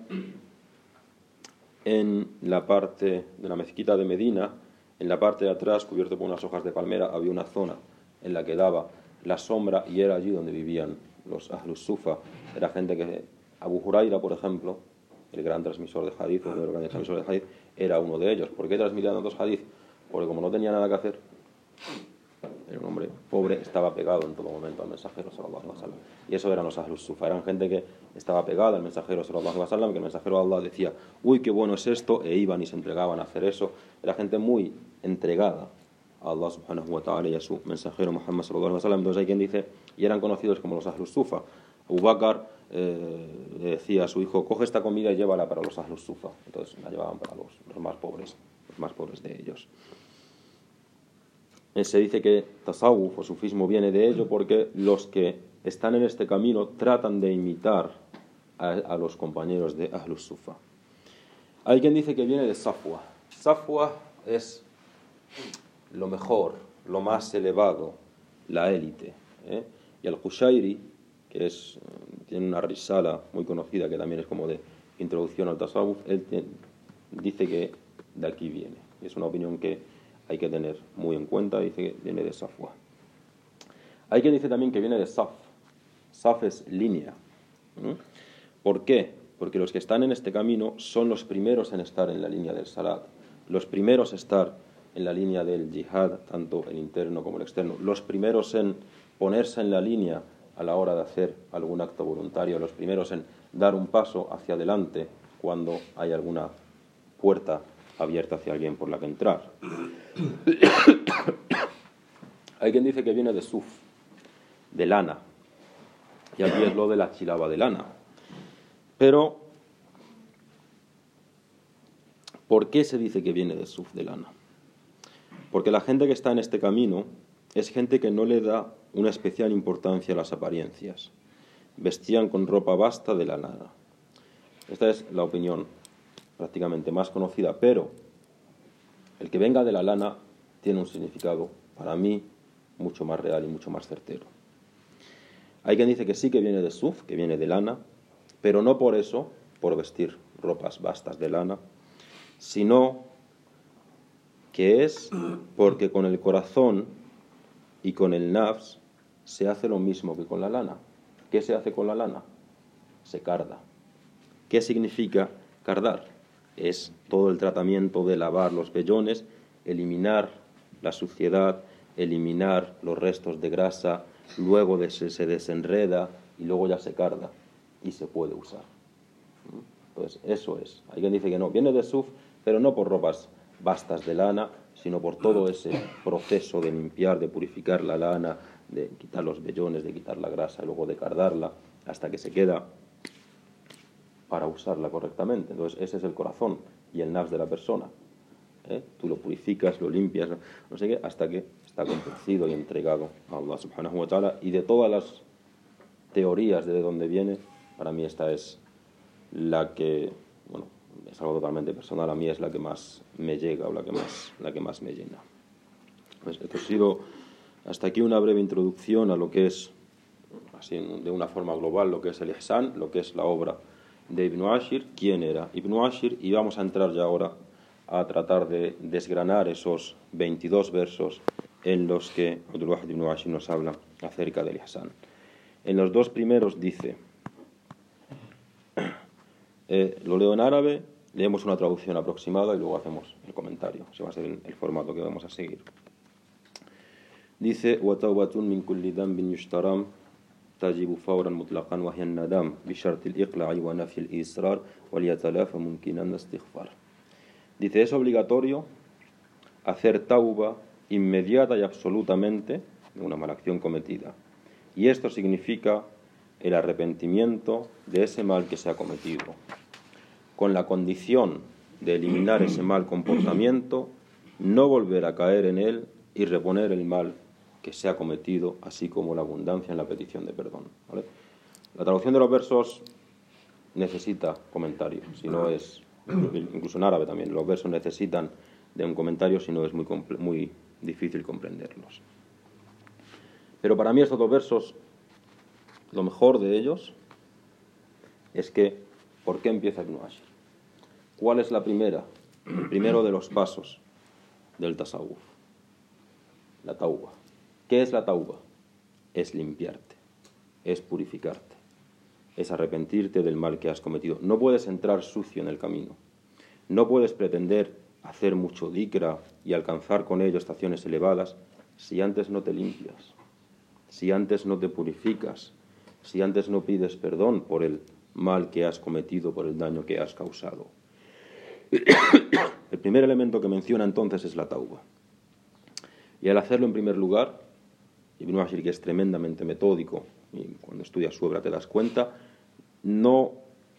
en la parte de la mezquita de Medina. En la parte de atrás, cubierto por unas hojas de palmera, había una zona en la que daba la sombra y era allí donde vivían los Ahlus Sufa. Era gente que, Abu Huraira, por ejemplo, el gran transmisor de hadith, uno de los grandes transmisores de hadith, era uno de ellos. ¿Por qué transmitían tantos hadith? Porque como no tenía nada que hacer, era un hombre pobre, estaba pegado en todo momento al mensajero sallallahu alaihi wasallam. Y eso eran los Ahlus Sufa, eran gente que estaba pegada al mensajero sallallahu alaihi wasallam, que el mensajero de Allah decía, uy, qué bueno es esto, e iban y se entregaban a hacer eso. Era gente muy entregada a Allah subhanahu wa ta'ala y a su mensajero Muhammad sallallahu alaihi wasallam. Entonces hay quien dice, y eran conocidos como los Ahlus Sufa. Abu Bakr eh, le decía a su hijo, coge esta comida y llévala para los Ahlus Sufa. Entonces la llevaban para los, los más pobres, los más pobres de ellos. Se dice que tasawuf o sufismo viene de ello porque los que están en este camino tratan de imitar a, a los compañeros de Ahlus Sufa. Hay quien dice que viene de Safwa. Safwa es lo mejor, lo más elevado, la élite. ¿eh? Y al-Qushairi, que es, tiene una risala muy conocida que también es como de introducción al tasawuf, él te, dice que de aquí viene. Y es una opinión que hay que tener muy en cuenta, dice que viene de Safwa. Hay quien dice también que viene de Saf. Saf es línea. ¿Mm? ¿Por qué? Porque los que están en este camino son los primeros en estar en la línea del salat, los primeros en estar en la línea del jihad, tanto el interno como el externo, los primeros en ponerse en la línea a la hora de hacer algún acto voluntario, los primeros en dar un paso hacia adelante cuando hay alguna puerta abierta hacia alguien por la que entrar. Hay quien dice que viene de suf, de lana, y aquí es lo de la chilaba de lana. Pero, ¿por qué se dice que viene de suf, de lana? Porque la gente que está en este camino es gente que no le da una especial importancia a las apariencias. Vestían con ropa basta de la lana. Esta es la opinión prácticamente más conocida, pero el que venga de la lana tiene un significado, para mí, mucho más real y mucho más certero. Hay quien dice que sí que viene de suf, que viene de lana, pero no por eso, por vestir ropas bastas de lana, sino que es porque con el corazón y con el nafs se hace lo mismo que con la lana. ¿Qué se hace con la lana? Se carda. ¿Qué significa cardar? Es todo el tratamiento de lavar los vellones, eliminar la suciedad, eliminar los restos de grasa, luego de se, se desenreda y luego ya se carda. y se puede usar. Entonces, eso es. Alguien dice que no, viene de suf, pero no por ropas bastas de lana, sino por todo ese proceso de limpiar, de purificar la lana, de quitar los vellones, de quitar la grasa y luego de cardarla hasta que se queda para usarla correctamente. Entonces, ese es el corazón y el nafs de la persona. ¿Eh? Tú lo purificas, lo limpias, no sé qué, hasta que está complacido y entregado a Allah subhanahu wa ta'ala. Y de todas las teorías de dónde viene, para mí esta es la que, bueno, es algo totalmente personal, a mí es la que más me llega o la que más, la que más me llena. Pues esto ha sido hasta aquí una breve introducción a lo que es, así de una forma global, lo que es el Ihsan, lo que es la obra de Ibn Ashir, quién era Ibn Ashir, y vamos a entrar ya ahora a tratar de desgranar esos veintidós versos en los que Abdul Wahid ibn Ashir nos habla acerca del Ihsan. En los dos primeros dice, eh, lo leo en árabe, leemos una traducción aproximada y luego hacemos el comentario. Ese va a ser el, el formato que vamos a seguir. Dice, وَتَوْبَةٌ مِنْ كُلِّ ذَنْبٍ يُشْتَرَمْ تجب فورا مطلقا وهي الندم بشرط الإقلاع ونفي الإصرار وليتلافى ممكنا الاستغفار. Dice, es obligatorio hacer tauba inmediata y absolutamente de una mala acción cometida. Y esto significa el arrepentimiento de ese mal que se ha cometido, con la condición de eliminar ese mal comportamiento, no volver a caer en él y reponer el mal que se ha cometido, así como la abundancia en la petición de perdón. ¿Vale? La traducción de los versos necesita comentario, si no es, incluso en árabe también, los versos necesitan de un comentario, si no es muy, muy difícil comprenderlos. Pero para mí estos dos versos, lo mejor de ellos es que, ¿por qué empieza Ibn Ashir? ¿Cuál es la primera, el primero de los pasos del tasawuf? La tauba. ¿Qué es la tauba? Es limpiarte, es purificarte, es arrepentirte del mal que has cometido. No puedes entrar sucio en el camino, no puedes pretender hacer mucho dhikra y alcanzar con ello estaciones elevadas si antes no te limpias, si antes no te purificas, si antes no pides perdón por el mal que has cometido, por el daño que has causado. El primer elemento que menciona entonces es la tauba. Y al hacerlo en primer lugar, Ibn Ashir, que es tremendamente metódico, y cuando estudias su obra te das cuenta, no...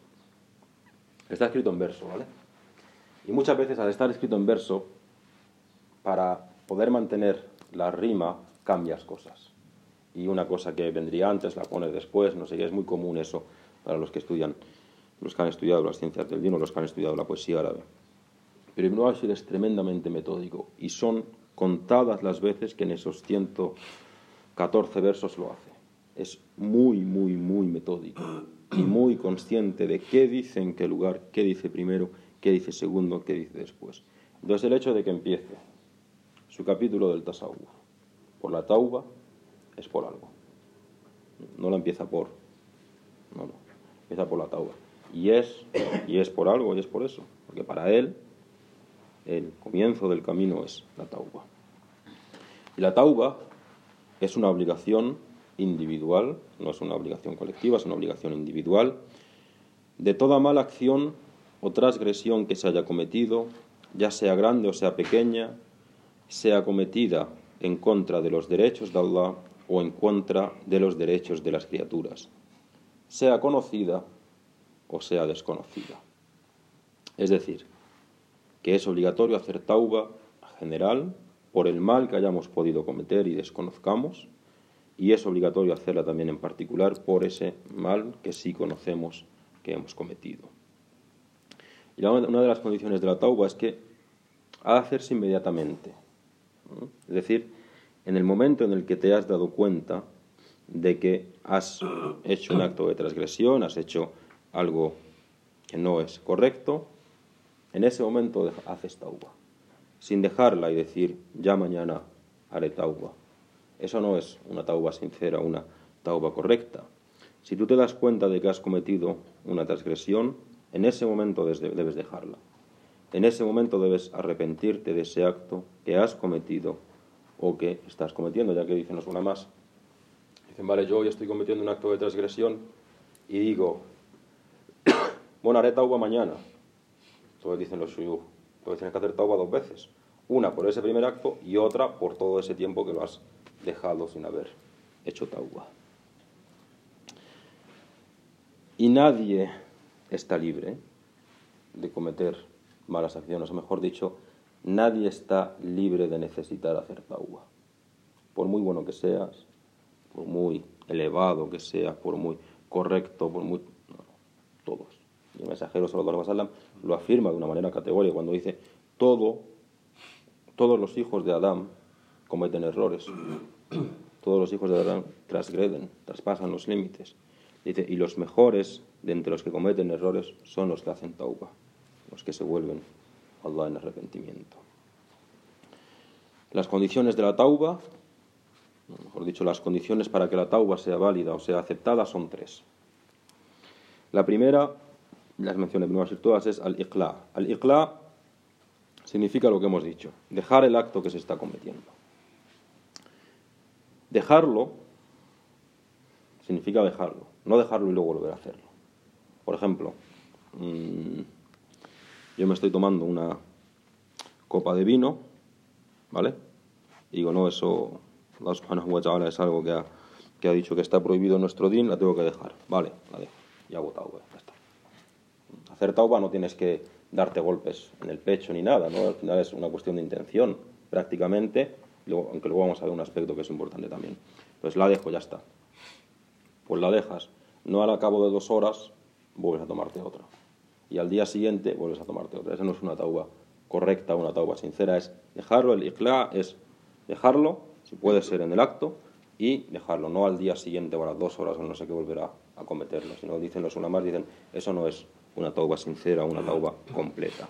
Está escrito en verso, ¿vale? Y muchas veces al estar escrito en verso, para poder mantener la rima, cambias cosas. Y una cosa que vendría antes la pones después, no sé qué, es muy común eso para los que estudian, los que han estudiado las ciencias del din o los que han estudiado la poesía árabe. Pero Ibn Ashir es tremendamente metódico y son contadas las veces que en esos ciento catorce versos lo hace. Es muy, muy, muy metódico y muy consciente de qué dice en qué lugar, qué dice primero, qué dice segundo, qué dice después. Entonces el hecho de que empiece su capítulo del tasawuf por la tauba es por algo. No la empieza por... No, no. Empieza por la tauba. Y es, y es por algo, y es por eso. Porque para él el comienzo del camino es la tauba. Y la tauba es una obligación individual, no es una obligación colectiva, es una obligación individual, de toda mala acción o transgresión que se haya cometido, ya sea grande o sea pequeña, sea cometida en contra de los derechos de Allah o en contra de los derechos de las criaturas, sea conocida o sea desconocida. Es decir, que es obligatorio hacer tauba general por el mal que hayamos podido cometer y desconozcamos, y es obligatorio hacerla también en particular por ese mal que sí conocemos que hemos cometido. Y una de las condiciones de la tauba es que ha de hacerse inmediatamente. ¿no? Es decir, en el momento en el que te has dado cuenta de que has hecho un acto de transgresión, has hecho algo que no es correcto, en ese momento haces tauba, sin dejarla y decir, ya mañana haré tauba. Eso no es una tauba sincera, una tauba correcta. Si tú te das cuenta de que has cometido una transgresión, en ese momento debes dejarla. En ese momento debes arrepentirte de ese acto que has cometido o que estás cometiendo, ya que dicen, no es una más. Dicen, vale, yo hoy estoy cometiendo un acto de transgresión y digo, bueno, haré tauba mañana. Entonces dicen los shuyukh, entonces tienes que hacer tauba dos veces. Una por ese primer acto y otra por todo ese tiempo que lo has dejado sin haber hecho tauba. Y nadie está libre de cometer malas acciones, o mejor dicho, nadie está libre de necesitar hacer tauba. Por muy bueno que seas, por muy elevado que seas, por muy correcto, por muy... No, no, todos. Y el mensajero sallallahu alaihi wasallam lo afirma de una manera categórica cuando dice todo, todos los hijos de Adán cometen errores. Todos los hijos de Adán transgreden, traspasan los límites. Dice, y los mejores de entre los que cometen errores son los que hacen tauba, los que se vuelven a Allah en arrepentimiento. Las condiciones de la tauba, mejor dicho, las condiciones para que la tauba sea válida o sea aceptada son tres. La primera, las mencioné primero decir todas, es al-iqla. Al-iqla significa lo que hemos dicho, dejar el acto que se está cometiendo. Dejarlo significa dejarlo, no dejarlo y luego volver a hacerlo. Por ejemplo, mmm, yo me estoy tomando una copa de vino, ¿vale? Y digo, no, eso Allah subhanahu wa ta'ala es algo que ha, que ha dicho que está prohibido en nuestro din, la tengo que dejar. Vale, la dejo. Y hago tauba, ya está. Hacer tauba no tienes que darte golpes en el pecho ni nada, ¿no? Al final es una cuestión de intención, prácticamente, luego, aunque luego vamos a ver un aspecto que es importante también. Pues la dejo, ya está. Pues la dejas. No al cabo de dos horas vuelves a tomarte otra. Y al día siguiente vuelves a tomarte otra. Esa no es una tauba correcta, una tauba sincera. Es dejarlo, el iqla es dejarlo, si puede ser en el acto, y dejarlo. No al día siguiente o a las dos horas o no sé qué volverá a cometerlo. Sino dicen los ulamas, dicen, eso no es una tauba sincera, una tauba completa.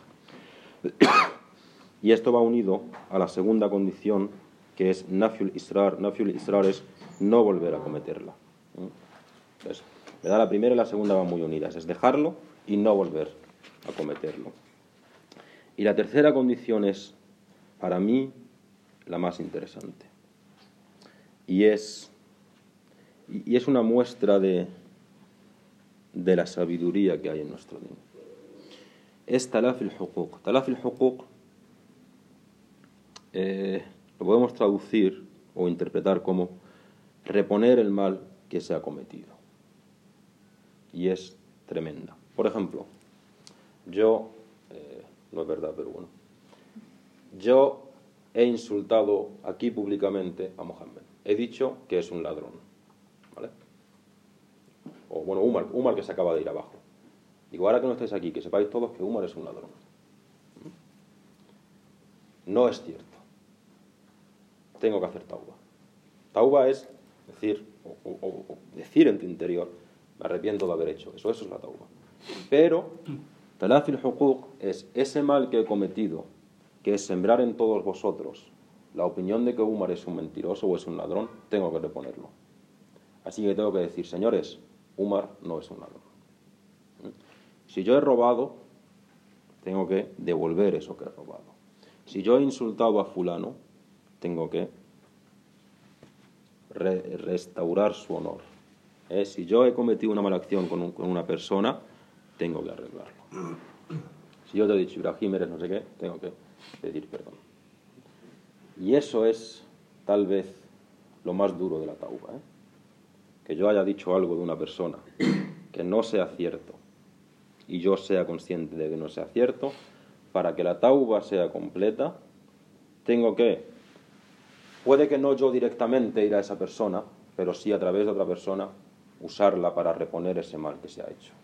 Y esto va unido a la segunda condición, que es nafyul israr. Nafyul israr es no volver a cometerla. Entonces, ¿verdad? La primera y la segunda van muy unidas, es dejarlo y no volver a cometerlo. Y la tercera condición es, para mí, la más interesante. Y es, y es una muestra de, de la sabiduría que hay en nuestro din. Es talaf al-huquq. Talaf al-huquq eh, lo podemos traducir o interpretar como reponer el mal que se ha cometido. Y es tremenda. Por ejemplo, yo, eh, no es verdad, pero bueno, yo he insultado aquí públicamente a Mohammed. He dicho que es un ladrón, ¿vale? O bueno, Umar, Umar que se acaba de ir abajo. Digo, ahora que no estáis aquí, que sepáis todos que Umar es un ladrón. No es cierto. Tengo que hacer tauba. Tauba es decir, o, o, o decir en tu interior, me arrepiento de haber hecho eso, eso es la tauba. Pero talafil huquq es ese mal que he cometido, que es sembrar en todos vosotros la opinión de que Umar es un mentiroso o es un ladrón, tengo que reponerlo. Así que tengo que decir, señores, Umar no es un ladrón. Si yo he robado, tengo que devolver eso que he robado. Si yo he insultado a fulano, tengo que re- restaurar su honor. ¿Eh? Si yo he cometido una mala acción con, un, con una persona, tengo que arreglarlo. Si yo te he dicho, Ibrahim, eres no sé qué, tengo que pedir perdón. Y eso es, tal vez, lo más duro de la tauba. ¿eh? Que yo haya dicho algo de una persona que no sea cierto y yo sea consciente de que no sea cierto, para que la tauba sea completa, tengo que, puede que no yo directamente ir a esa persona, pero sí a través de otra persona, usarla para reponer ese mal que se ha hecho.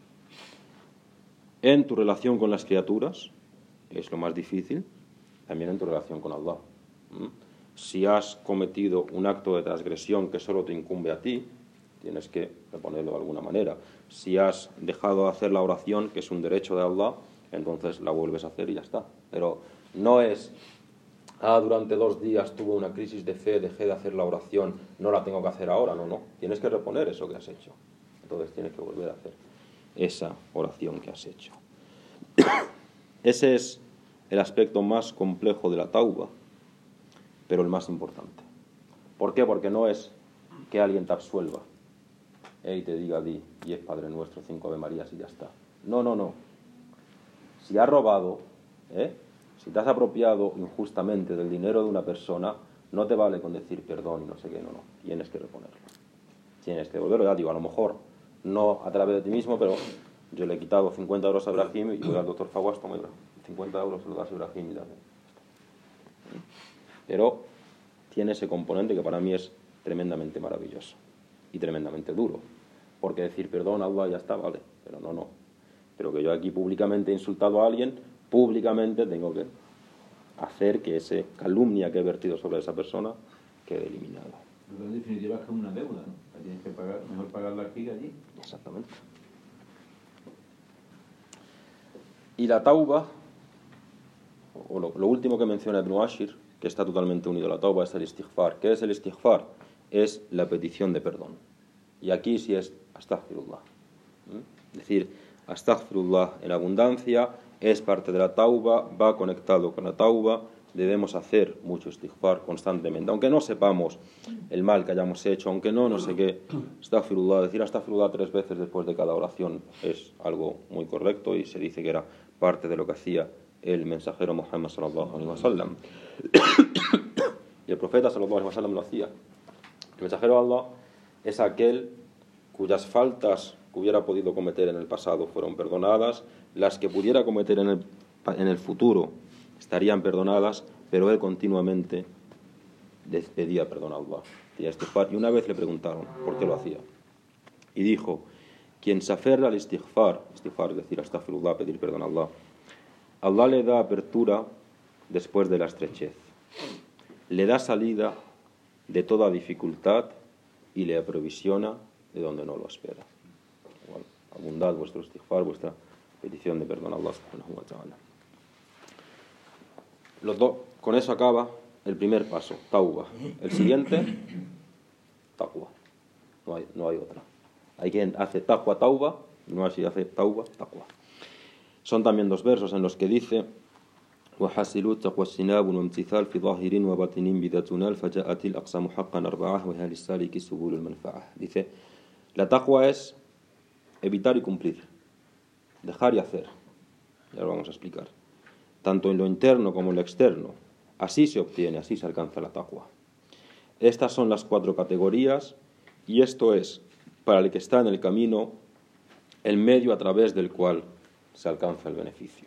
En tu relación con las criaturas, es lo más difícil, también en tu relación con Allah. ¿Mm? Si has cometido un acto de transgresión que solo te incumbe a ti, tienes que reponerlo de alguna manera. Si has dejado de hacer la oración, que es un derecho de Allah, entonces la vuelves a hacer y ya está. Pero no es, ah, durante dos días tuve una crisis de fe, dejé de hacer la oración, no la tengo que hacer ahora. No, no. Tienes que reponer eso que has hecho. Entonces tienes que volver a hacer esa oración que has hecho. Ese es el aspecto más complejo de la tauba, pero el más importante. ¿Por qué? Porque no es que alguien te absuelva eh, y te diga, di, y es Padre Nuestro, cinco Ave Marías y ya está. No, no, no. Si has robado, ¿eh? si te has apropiado injustamente del dinero de una persona, no te vale con decir perdón y no sé qué, no, no. Tienes que reponerlo. Tienes que devolverlo, ya digo, a lo mejor no a través de ti mismo, pero yo le he quitado cincuenta euros a Ibrahim y voy al doctor Faguas, toma cincuenta euros, se lo das a Ibrahim y tal. Pero tiene ese componente que para mí es tremendamente maravilloso y tremendamente duro. Porque decir perdón, Allah, ya está, vale, pero no, no. Pero que yo aquí públicamente he insultado a alguien, públicamente tengo que hacer que esa calumnia que he vertido sobre esa persona quede eliminada. Pero en definitiva es como una deuda, ¿no? La tienes que pagar, mejor pagarla aquí que allí. Exactamente. Y la tauba, o lo, lo último que menciona Ibn Ashir, que está totalmente unido a la tauba, es el istighfar. ¿Qué es el istighfar? Es la petición de perdón. Y aquí sí es astaghfirullah. ¿Mm? Es decir, astaghfirullah en abundancia es parte de la tauba, va conectado con la tauba. Debemos hacer mucho istighfar constantemente, aunque no sepamos el mal que hayamos hecho, aunque no, no sé qué. Astaghfirullah, decir astaghfirullah tres veces después de cada oración es algo muy correcto y se dice que era parte de lo que hacía el mensajero Muhammad sallallahu alaihi wasallam. Y el profeta sallallahu alaihi wasallam lo hacía. El mensajero de Allah es aquel cuyas faltas que hubiera podido cometer en el pasado fueron perdonadas, las que pudiera cometer en el, en el futuro estarían perdonadas, pero él continuamente les pedía perdón a Allah. Y una vez le preguntaron por qué lo hacía. Y dijo, quien se aferra al istighfar, istighfar es decir, astaghfirullah, pedir perdón a Allah, Allah le da apertura después de la estrechez, le da salida de toda dificultad y le aprovisiona de donde no lo espera. Igual, abundad vuestro istighfar, vuestra petición de perdón a Allah subhanahu wa ta'ala. Los dos, con eso acaba el primer paso, tauba. El siguiente, taqwa. No hay, no hay otra. Hay quien hace taqwa, tauba, no hay quien hace tauba, taqwa. Son también dos versos en los que dice وحصلوا التقوى السناب وامتثال في ظاهر وباطن بذاتنا فجاءت الأقسام حقا أربعة وهي للسالك سبول المنفعة. Dice, la taqwa es evitar y cumplir, dejar y hacer. Ya lo vamos a explicar. Tanto en lo interno como en lo externo. Así se obtiene, así se alcanza la taqwa. Estas son las cuatro categorías y esto es, para el que está en el camino, el medio a través del cual se alcanza el beneficio.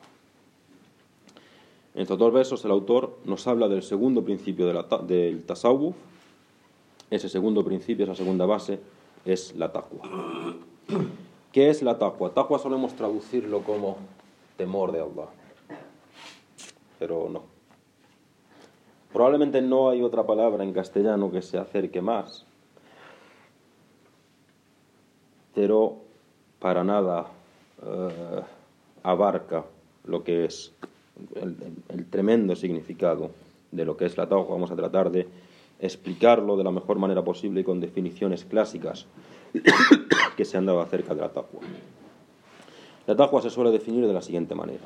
En estos dos versos el autor nos habla del segundo principio de la, del tasawwuf. Ese segundo principio, esa segunda base, es la taqwa. ¿Qué es la taqwa? Taqwa solemos traducirlo como temor de Allah. Pero no. Probablemente no hay otra palabra en castellano que se acerque más. Pero para nada eh, abarca lo que es el, el tremendo significado de lo que es la taqwa. Vamos a tratar de explicarlo de la mejor manera posible y con definiciones clásicas que se han dado acerca de la taqwa. La taqwa se suele definir de la siguiente manera: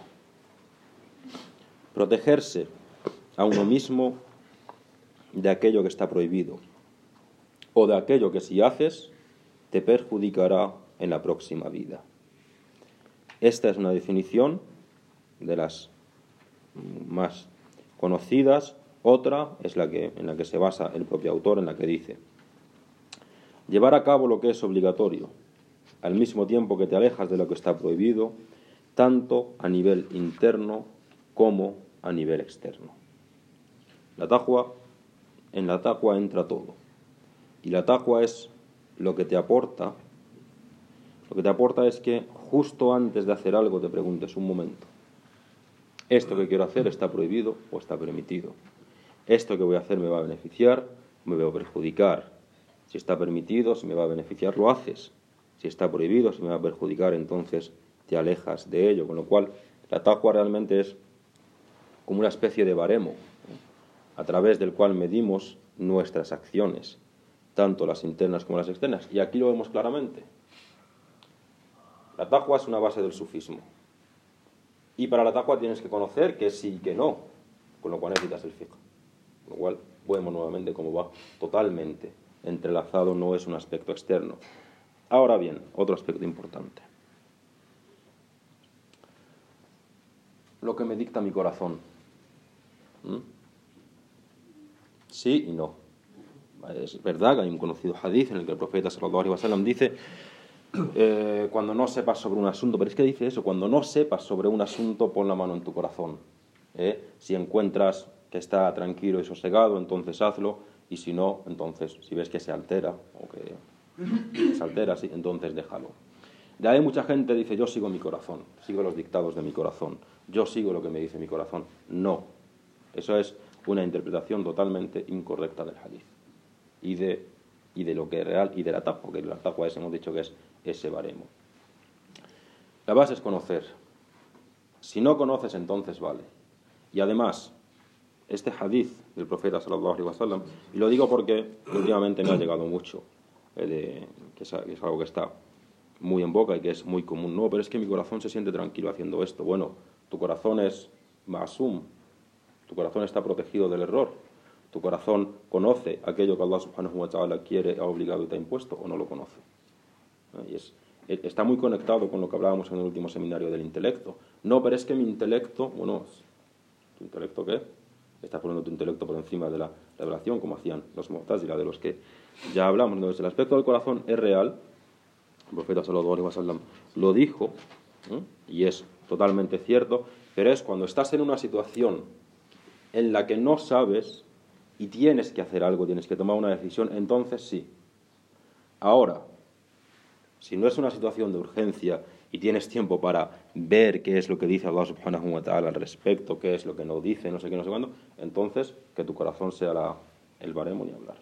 protegerse a uno mismo de aquello que está prohibido o de aquello que si haces te perjudicará en la próxima vida. Esta es una definición de las más conocidas. Otra es la que, en la que se basa el propio autor, en la que dice: llevar a cabo lo que es obligatorio, al mismo tiempo que te alejas de lo que está prohibido, tanto a nivel interno como a nivel externo. La taqwa, en la taqwa entra todo. Y la taqwa es lo que te aporta, lo que te aporta es que justo antes de hacer algo te preguntes un momento: ¿esto que quiero hacer está prohibido o está permitido? ¿Esto que voy a hacer me va a beneficiar o me va a perjudicar? Si está permitido, si me va a beneficiar, lo haces. Si está prohibido, si me va a perjudicar, entonces te alejas de ello. Con lo cual, la taqwa realmente es como una especie de baremo, ¿eh? a través del cual medimos nuestras acciones, tanto las internas como las externas. Y aquí lo vemos claramente. La taqwa es una base del sufismo. Y para la taqwa tienes que conocer que sí y que no, con lo cual necesitas el fiqh. Con lo cual vemos nuevamente cómo va totalmente entrelazado, no es un aspecto externo. Ahora bien, otro aspecto importante. lo que me dicta mi corazón. ¿Mm? Sí y no. Es verdad que hay un conocido hadith en el que el profeta sallallahu alaihi wasallam dice eh, cuando no sepas sobre un asunto, pero es que dice eso, cuando no sepas sobre un asunto, pon la mano en tu corazón. ¿Eh? Si encuentras que está tranquilo y sosegado, entonces hazlo, y si no, entonces, si ves que se altera, o que se altera, sí, entonces déjalo. De ahí mucha gente dice, yo sigo mi corazón, sigo los dictados de mi corazón, yo sigo lo que me dice mi corazón. No, eso es una interpretación totalmente incorrecta del hadith y de, y de lo que es real y de la taqwa, que la taqwa es, hemos dicho que es ese baremo. La base es conocer. Si no conoces, entonces vale. Y además, este hadith del profeta sallallahu alaihi wasallam, y lo digo porque últimamente me ha llegado mucho, eh, de, que, es, que es algo que está muy en boca y que es muy común. No, pero es que mi corazón se siente tranquilo haciendo esto. Bueno, tu corazón es ma'asum, tu corazón está protegido del error, tu corazón conoce aquello que Allah subhanahu wa ta'ala quiere, ha obligado y te ha impuesto, o no lo conoce. ¿Eh? Y es, está muy conectado con lo que hablábamos en el último seminario del intelecto. No, pero es que mi intelecto, bueno, ¿tu intelecto qué? Estás poniendo tu intelecto por encima de la revelación, como hacían los Mu'tazila, de los que ya hablamos. Entonces, el aspecto del corazón es real. El profeta sallallahu alaihi wasallam lo dijo, ¿eh? Y es totalmente cierto, pero es cuando estás en una situación en la que no sabes y tienes que hacer algo, tienes que tomar una decisión, entonces sí. Ahora, si no es una situación de urgencia y tienes tiempo para ver qué es lo que dice Allah subhanahu wa ta'ala al respecto, qué es lo que no dice, no sé qué, no sé cuándo, entonces que tu corazón sea la, el baremo ni hablar.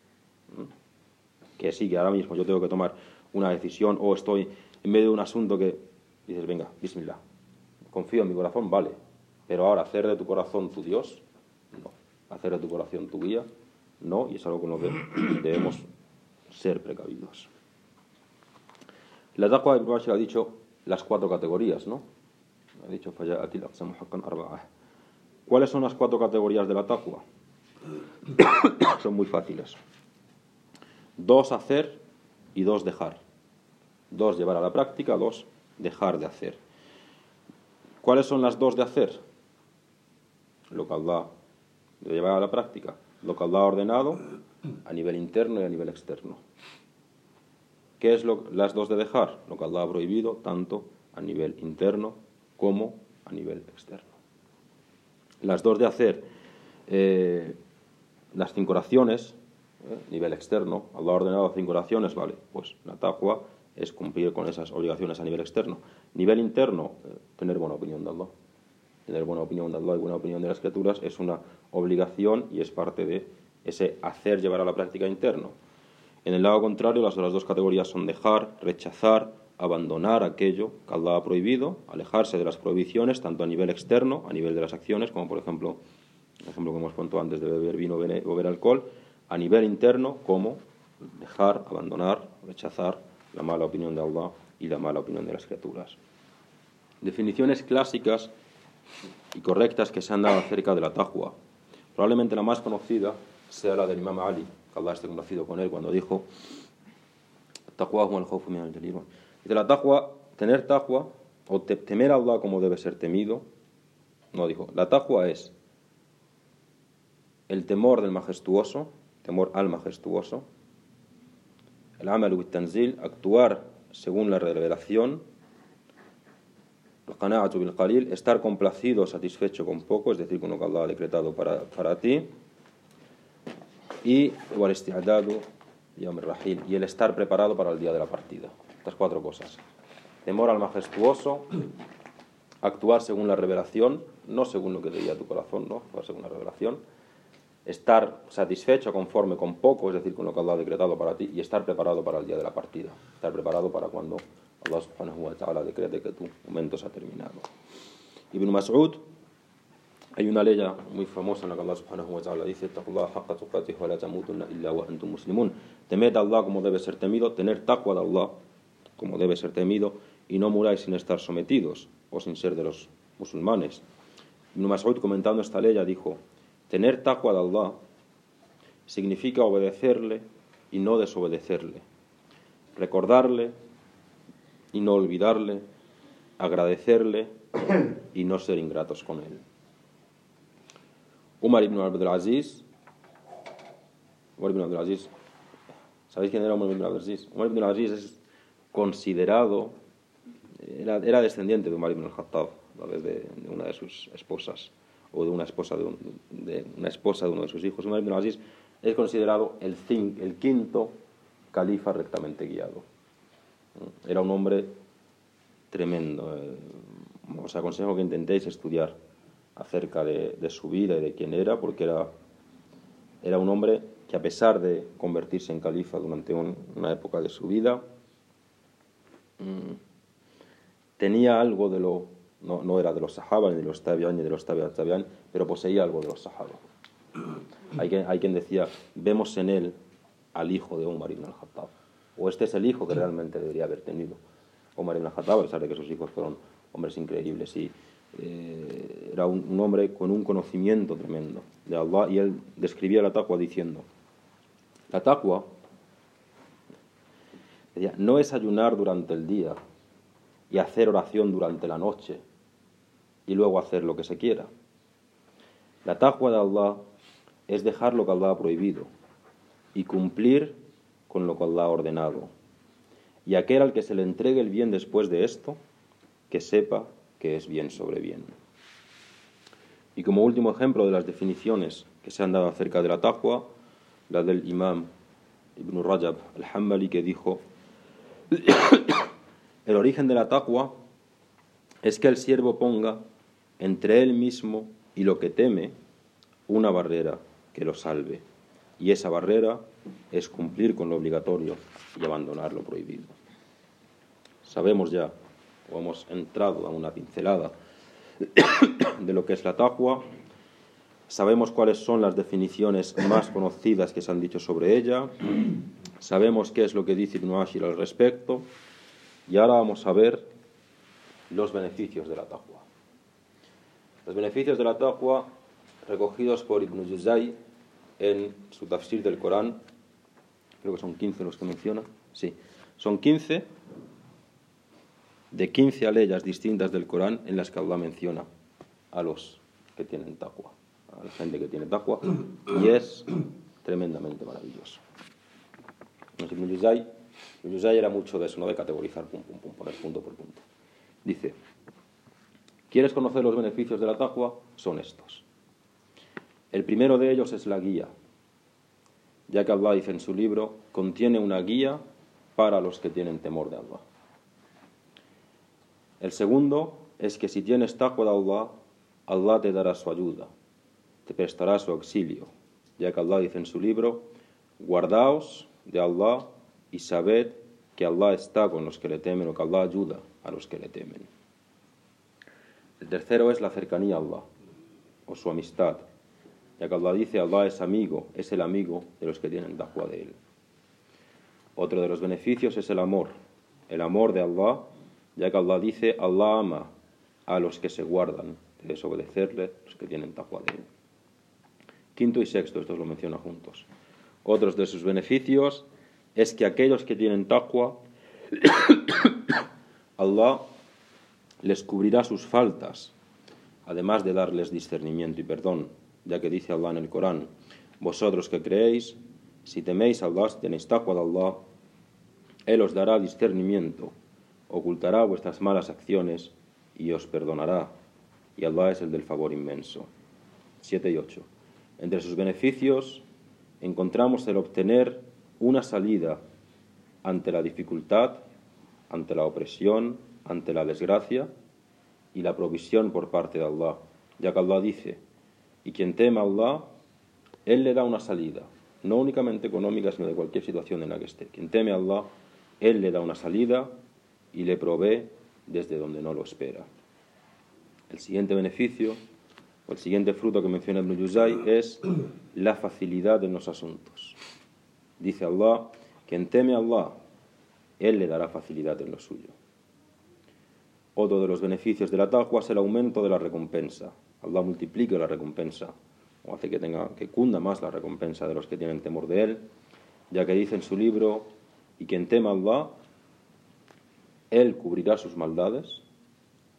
¿Mm? Que sí, que ahora mismo yo tengo que tomar una decisión o estoy en medio de un asunto que dices, venga, bismillah, confío en mi corazón, vale, pero ahora hacer de tu corazón tu Dios, no. Hacer de tu corazón tu guía, no, y es algo con lo que debemos ser precavidos. La taqwa, Ibn Bashir ha dicho las cuatro categorías, ¿no? Ha dicho, ¿cuáles son las cuatro categorías de la taqwa? Son muy fáciles. Dos, hacer, y dos, dejar. Dos, llevar a la práctica, dos, dejar de hacer. ¿Cuáles son las dos de hacer? Lo que Allah, de llevar a la práctica, lo que Allah ha ordenado a nivel interno y a nivel externo. ¿Qué es lo, las dos de dejar? Lo que Allah ha prohibido, tanto a nivel interno como a nivel externo. Las dos de hacer, eh, las cinco oraciones, eh, nivel externo, Allah ha ordenado cinco oraciones, vale, pues la taqwa es cumplir con esas obligaciones a nivel externo. Nivel interno, eh, tener buena opinión de Allah. Tener buena opinión de Allah y buena opinión de las criaturas es una obligación y es parte de ese hacer llevar a la práctica interno. En el lado contrario, las otras dos categorías son dejar, rechazar, abandonar aquello que Allah ha prohibido, alejarse de las prohibiciones, tanto a nivel externo, a nivel de las acciones, como por ejemplo, el ejemplo que hemos contado antes de beber vino o beber alcohol, a nivel interno, como dejar, abandonar, rechazar la mala opinión de Allah y la mala opinión de las criaturas. Definiciones clásicas y correctas que se han dado acerca de la taqwa. Probablemente la más conocida sea la del Imam Ali, que Allah esté conocido con él, cuando dijo taqwa huwa al-khawfu min al-jalil. Dice la taqwa, tener taqwa o te, temer a Allah como debe ser temido. No, dijo, la taqwa es el temor del majestuoso, temor al majestuoso, el amalu bit-tanzil, actuar según la revelación, el qana'atu bil qalil, estar complacido, satisfecho con poco, es decir, con lo que Allah ha decretado para, para ti, y wal isti'dadu yawm ar-rahil, y el estar preparado para el día de la partida. Estas cuatro cosas: temor al majestuoso, actuar según la revelación, no según lo que te diga tu corazón, no, actuar según la revelación, estar satisfecho, conforme con poco, es decir, con lo que Allah ha decretado para ti, y estar preparado para el día de la partida, estar preparado para cuando Allah subhanahu wa ta'ala decrete que tu momento se ha terminado. Ibn Mas'ud, hay una ley muy famosa en la que Allah subhanahu wa ta'ala dice: taqullaha haqqa tuqatih wa la tamutunna illa wa antum muslimun. Temed a Allah como debe ser temido, tener taqwa de Allah como debe ser temido, y no muráis sin estar sometidos o sin ser de los musulmanes. Ibn Mas'ud, comentando esta ley, dijo: tener taqwa de Allah significa obedecerle y no desobedecerle, recordarle y no olvidarle, agradecerle y no ser ingratos con él. Umar ibn Abdul Aziz, Umar ibn Abdul Aziz, ¿sabéis quién era Umar ibn Abdul Aziz? Umar ibn Abdul Aziz es considerado, era, era descendiente de Umar ibn al-Khattab, de, de una de sus esposas, o de una esposa de, un, de una esposa de uno de sus hijos. Umar ibn Aziz es considerado el, cin, el quinto califa rectamente guiado. Era un hombre tremendo. Os aconsejo que intentéis estudiar acerca de, de su vida y de quién era, porque era, era un hombre que, a pesar de convertirse en califa durante un, una época de su vida, mmm, tenía algo de lo, no, no era de los sahaba, ni de los tabi'án, ni de los tabi'at tabi'án, pero poseía algo de los sahaba. Hay quien, hay quien decía, vemos en él al hijo de Umar ibn al-Khattab, o este es el hijo que realmente debería haber tenido Umar ibn al-Khattab, a pesar de que sus hijos fueron hombres increíbles, y eh, era un, un hombre con un conocimiento tremendo de Allah, y él describía la taqwa diciendo, la taqwa, decía, no es ayunar durante el día y hacer oración durante la noche y luego hacer lo que se quiera. La taqwa de Allah es dejar lo que Allah ha prohibido y cumplir con lo que Allah ha ordenado. Y aquel al que se le entregue el bien después de esto, que sepa que es bien sobre bien. Y como último ejemplo de las definiciones que se han dado acerca de la taqwa, la del imam Ibn Rajab al-Hanbali, que dijo, el origen de la taqwa es que el siervo ponga entre él mismo y lo que teme una barrera que lo salve, y esa barrera es cumplir con lo obligatorio y abandonar lo prohibido. Sabemos ya, o hemos entrado a una pincelada de lo que es la taqwa, sabemos cuáles son las definiciones más conocidas que se han dicho sobre ella, sabemos qué es lo que dice Ibn Ashir al respecto, y ahora vamos a ver los beneficios de la taqwa. Los beneficios de la taqwa recogidos por Ibn Juzay en su tafsir del Corán, creo que son quince los que menciona, sí, son quince, de quince aleyas distintas del Corán en las que Allah menciona a los que tienen taqwa, a la gente que tiene taqwa, y es tremendamente maravilloso. Ibn Juzay, Ibn Juzay era mucho de eso, no de categorizar, pum, pum, pum, poner punto por punto. Dice, ¿quieres conocer los beneficios de la taqwa? Son estos. El primero de ellos es la guía, ya que Allah dice en su libro, contiene una guía para los que tienen temor de Allah. El segundo es que si tienes taqwa de Allah, Allah te dará su ayuda, te prestará su auxilio, ya que Allah dice en su libro, guardaos de Allah y sabed que Allah está con los que le temen, o que Allah ayuda a los que le temen. El tercero es la cercanía a Allah, o su amistad, ya que Allah dice, Allah es amigo, es el amigo de los que tienen taqwa de él. Otro de los beneficios es el amor, el amor de Allah, ya que Allah dice, Allah ama a los que se guardan de desobedecerle, los que tienen taqwa de él. Quinto y sexto, estos lo menciona juntos. Otros de sus beneficios es que aquellos que tienen taqwa, Allah les cubrirá sus faltas, además de darles discernimiento y perdón, ya que dice Allah en el Corán, vosotros que creéis, si teméis a Allah, si tenéis taqwa de Allah, Él os dará discernimiento, ocultará vuestras malas acciones y os perdonará, y Allah es el del favor inmenso. siete y ocho. Entre sus beneficios encontramos el obtener una salida ante la dificultad, ante la opresión, ante la desgracia, y la provisión por parte de Allah, ya que Allah dice, y quien teme a Allah, Él le da una salida, no únicamente económica, sino de cualquier situación en la que esté. Quien teme a Allah, Él le da una salida y le provee desde donde no lo espera. El siguiente beneficio, o el siguiente fruto que menciona Ibn Juzay, es la facilidad en los asuntos. Dice Allah, quien teme a Allah, Él le dará facilidad en lo suyo. Otro de los beneficios de la taqwa es el aumento de la recompensa. Allah multiplica la recompensa, o hace que tenga, que cunda más la recompensa de los que tienen temor de Él, ya que dice en su libro, y quien tema a Allah, Él cubrirá sus maldades,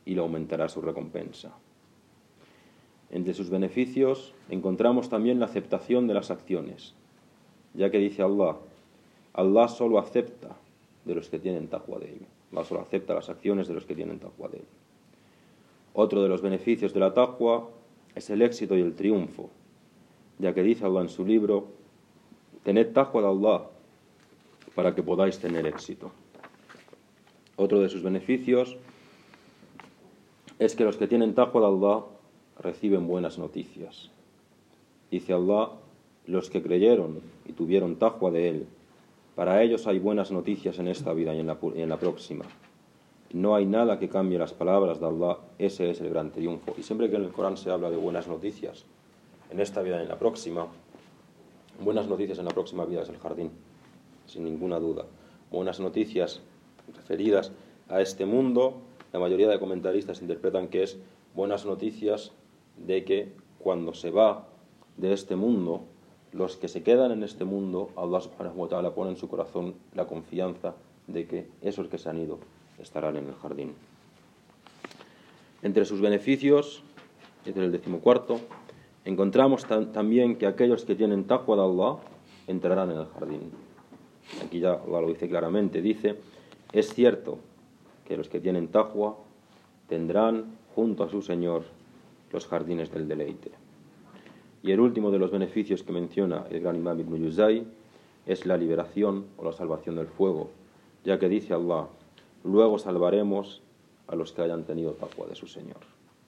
y le aumentará su recompensa. Entre sus beneficios encontramos también la aceptación de las acciones, ya que dice Allah, Allah solo acepta de los que tienen taqwa de él. Allah solo acepta las acciones de los que tienen taqwa de él. Otro de los beneficios de la taqwa es el éxito y el triunfo, ya que dice Allah en su libro, tened taqwa de Allah para que podáis tener éxito. Otro de sus beneficios es que los que tienen taqwa de Allah reciben buenas noticias. Dice Allah, los que creyeron y tuvieron taqwa de él, para ellos hay buenas noticias en esta vida y en la, y en la próxima. No hay nada que cambie las palabras de Allah, ese es el gran triunfo. Y siempre que en el Corán se habla de buenas noticias en esta vida y en la próxima, buenas noticias en la próxima vida es el jardín, sin ninguna duda. Buenas noticias referidas a este mundo, la mayoría de comentaristas interpretan que es buenas noticias de que cuando se va de este mundo, los que se quedan en este mundo, Allah subhanahu wa ta'ala pone en su corazón la confianza de que esos que se han ido estarán en el jardín. Entre sus beneficios, este es el decimocuarto, encontramos tam- también que aquellos que tienen taqwa de Allah entrarán en el jardín. Aquí ya Allah lo dice claramente, dice, es cierto que los que tienen taqwa tendrán junto a su Señor los jardines del deleite. Y el último de los beneficios que menciona el gran imam Ibn Juzay es la liberación o la salvación del fuego, ya que dice Allah, luego salvaremos a los que hayan tenido taqwa de su Señor.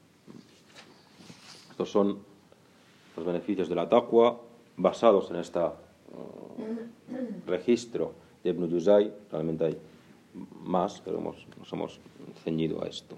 Estos son los beneficios de la taqwa basados en este uh, registro de Ibn Juzay. Realmente hay más, pero hemos, nos hemos ceñido a esto.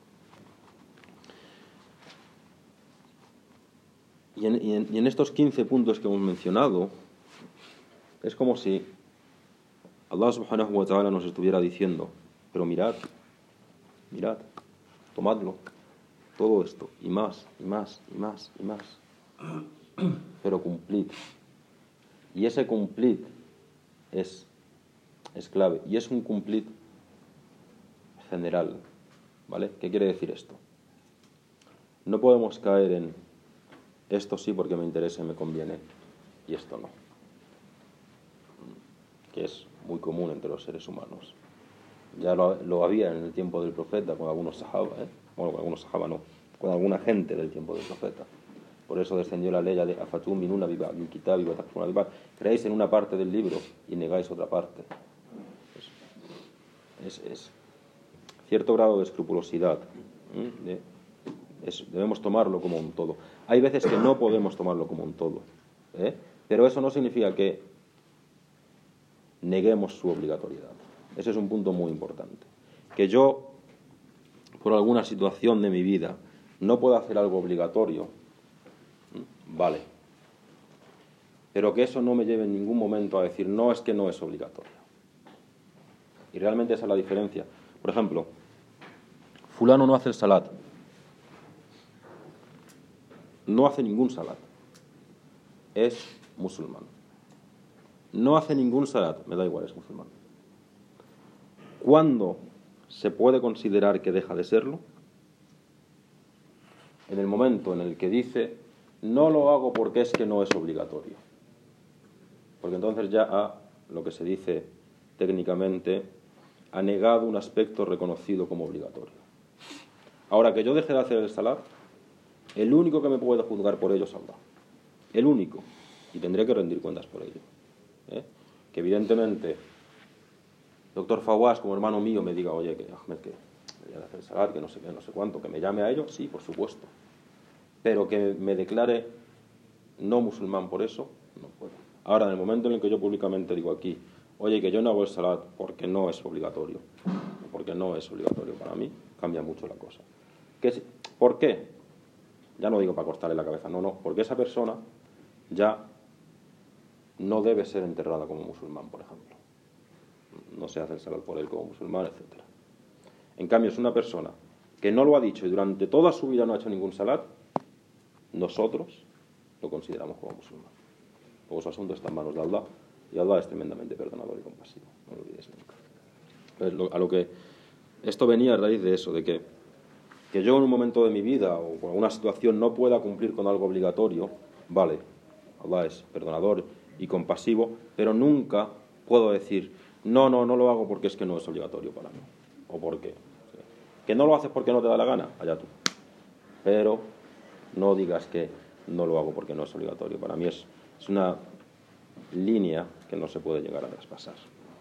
Y en, y, en, y en estos quince puntos que hemos mencionado, es como si Allah subhanahu wa ta'ala nos estuviera diciendo, pero mirad, mirad, tomadlo, todo esto, y más, y más, y más, y más, pero cumplid. Y ese cumplid es, es clave, y es un cumplid general, ¿vale? ¿Qué quiere decir esto? No podemos caer en esto sí porque me interesa y me conviene, y esto no, que es muy común entre los seres humanos. Ya lo, lo había en el tiempo del profeta con algunos sahaba, ¿eh? Bueno, con algunos sahaba no, con alguna gente del tiempo del profeta. Por eso descendió la ley de afatuminuna bil kitab wa takfuruna bil ba'd. Creéis en una parte del libro y negáis otra parte. Es, es, es cierto grado de escrupulosidad, ¿eh? de, es, debemos tomarlo como un todo. Hay veces que no podemos tomarlo como un todo, ¿eh? Pero eso no significa que neguemos su obligatoriedad. Ese es un punto muy importante. Que yo, por alguna situación de mi vida, no pueda hacer algo obligatorio, vale. Pero que eso no me lleve en ningún momento a decir, no, es que no es obligatorio. Y realmente esa es la diferencia. Por ejemplo, fulano no hace el salat. No hace ningún salat. Es musulmán. No hace ningún salat, me da igual, es musulmán. ¿Cuándo se puede considerar que deja de serlo? En el momento en el que dice, no lo hago porque es que no es obligatorio. Porque entonces ya ha, lo que se dice técnicamente, ha negado un aspecto reconocido como obligatorio. Ahora, que yo deje de hacer el salat, el único que me puede juzgar por ello es Allah. El único. Y tendré que rendir cuentas por ello. ¿Eh? Que evidentemente doctor Fawaz, como hermano mío, me diga, oye, que Ahmed, que debería de hacer el salat, que no sé qué, no sé cuánto, que me llame a ello, sí, por supuesto. Pero que me declare no musulmán por eso, no puedo. Ahora, en el momento en el que yo públicamente digo aquí, oye, que yo no hago el salat porque no es obligatorio, porque no es obligatorio para mí, cambia mucho la cosa. ¿Qué, ¿Por qué? Ya no digo para cortarle la cabeza, no, no, porque esa persona ya no debe ser enterrada como musulmán, por ejemplo. No se hace el salat por él como musulmán, etcétera. En cambio, es una persona que no lo ha dicho y durante toda su vida no ha hecho ningún salat, nosotros lo consideramos como musulmán. Luego su asunto está en manos de Allah, y Allah es tremendamente perdonador y compasivo, no lo olvides nunca. Pues lo, a lo que esto venía a raíz de eso, de que que yo en un momento de mi vida o con alguna situación no pueda cumplir con algo obligatorio, vale, Allah es perdonador y compasivo, pero nunca puedo decir, no, no, no lo hago porque es que no es obligatorio para mí, o porque, que no lo haces porque no te da la gana, allá tú, pero no digas que no lo hago porque no es obligatorio. Para mí es, es una línea que no se puede llegar a traspasar.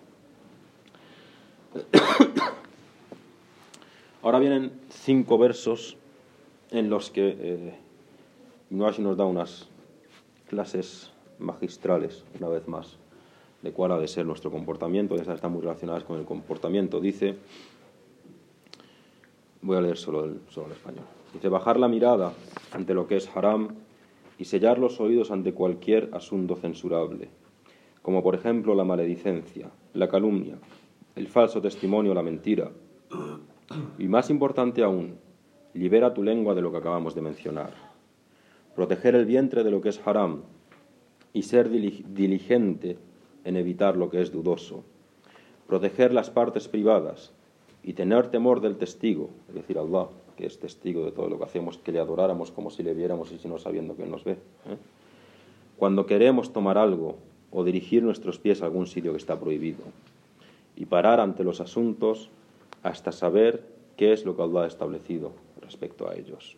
Ahora vienen cinco versos en los que eh, Ibn Ashir nos da unas clases magistrales, una vez más, de cuál ha de ser nuestro comportamiento. Esas están muy relacionadas con el comportamiento. Dice, voy a leer solo el, solo el español. Dice, bajar la mirada ante lo que es haram y sellar los oídos ante cualquier asunto censurable, como por ejemplo la maledicencia, la calumnia, el falso testimonio, la mentira. Y más importante aún, libera tu lengua de lo que acabamos de mencionar. Proteger el vientre de lo que es haram y ser diligente en evitar lo que es dudoso. Proteger las partes privadas y tener temor del testigo, es decir, Allah, que es testigo de todo lo que hacemos, que le adoráramos como si le viéramos y si no sabiendo que Él nos ve. ¿eh? Cuando queremos tomar algo o dirigir nuestros pies a algún sitio que está prohibido, y parar ante los asuntos hasta saber qué es lo que Allah ha establecido respecto a ellos.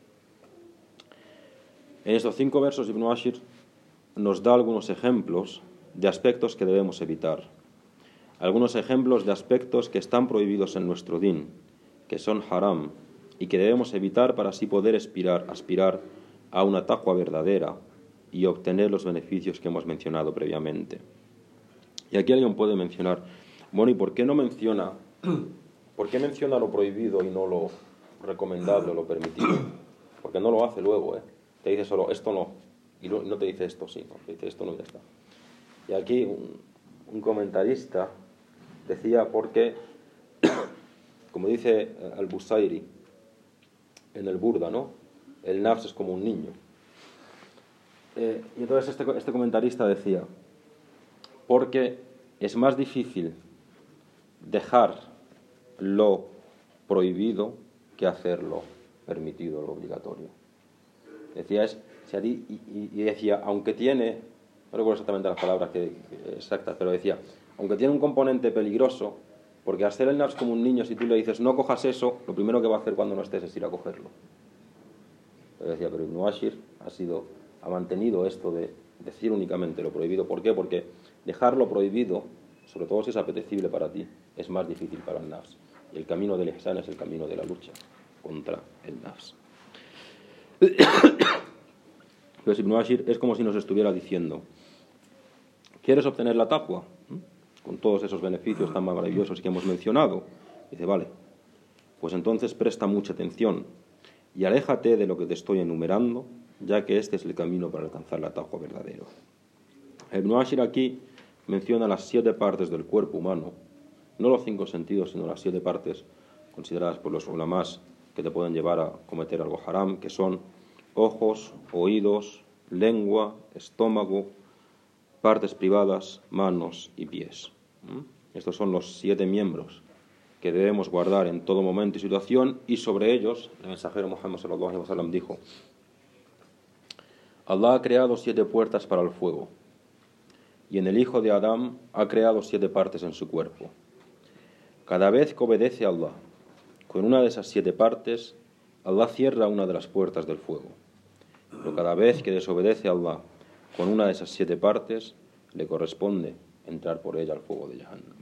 En estos cinco versos Ibn Ashir nos da algunos ejemplos de aspectos que debemos evitar, algunos ejemplos de aspectos que están prohibidos en nuestro din, que son haram, y que debemos evitar para así poder aspirar, aspirar a una taqwa verdadera y obtener los beneficios que hemos mencionado previamente. Y aquí alguien puede mencionar, bueno, ¿y por qué no menciona, por qué menciona lo prohibido y no lo recomendable o lo permitido? Porque no lo hace luego, ¿eh? Te dice solo, esto no, y no, no te dice esto sí, no, te dice esto no y ya está. Y aquí un, un comentarista decía, porque, como dice Al-Busairi en el Burda, ¿no? El nafs es como un niño. Eh, y entonces este, este comentarista decía, porque es más difícil dejar lo prohibido que hacerlo permitido, lo obligatorio. Decía, es, y, y decía, aunque tiene, no recuerdo exactamente las palabras que, que, exactas, pero decía, aunque tiene un componente peligroso, porque hacer el nafs como un niño, si tú le dices, no cojas eso, lo primero que va a hacer cuando no estés es ir a cogerlo. Pero decía, pero Ibn Ashir ha sido, ha mantenido esto de decir únicamente lo prohibido. ¿Por qué? Porque dejar lo prohibido, sobre todo si es apetecible para ti, es más difícil para el nafs. Y el camino del ihsan es el camino de la lucha contra el nafs. Pues Ibn Ashir es como si nos estuviera diciendo, ¿quieres obtener la taqwa? Con todos esos beneficios tan maravillosos que hemos mencionado. Dice, vale, pues entonces presta mucha atención y aléjate de lo que te estoy enumerando, ya que este es el camino para alcanzar la taqwa verdadero. Ibn Ashir aquí menciona las siete partes del cuerpo humano, no los cinco sentidos, sino las siete partes consideradas por los ulamás que te pueden llevar a cometer algo haram, que son ojos, oídos, lengua, estómago, partes privadas, manos y pies. ¿Mm? Estos son los siete miembros que debemos guardar en todo momento y situación, y sobre ellos el mensajero Muhammad sallallahu alaihi wasallam dijo, Allah ha creado siete puertas para el fuego, y en el hijo de Adán ha creado siete partes en su cuerpo. Cada vez que obedece a Allah con una de esas siete partes, Allah cierra una de las puertas del fuego. Pero cada vez que desobedece a Allah con una de esas siete partes, le corresponde entrar por ella al fuego de Jahannam.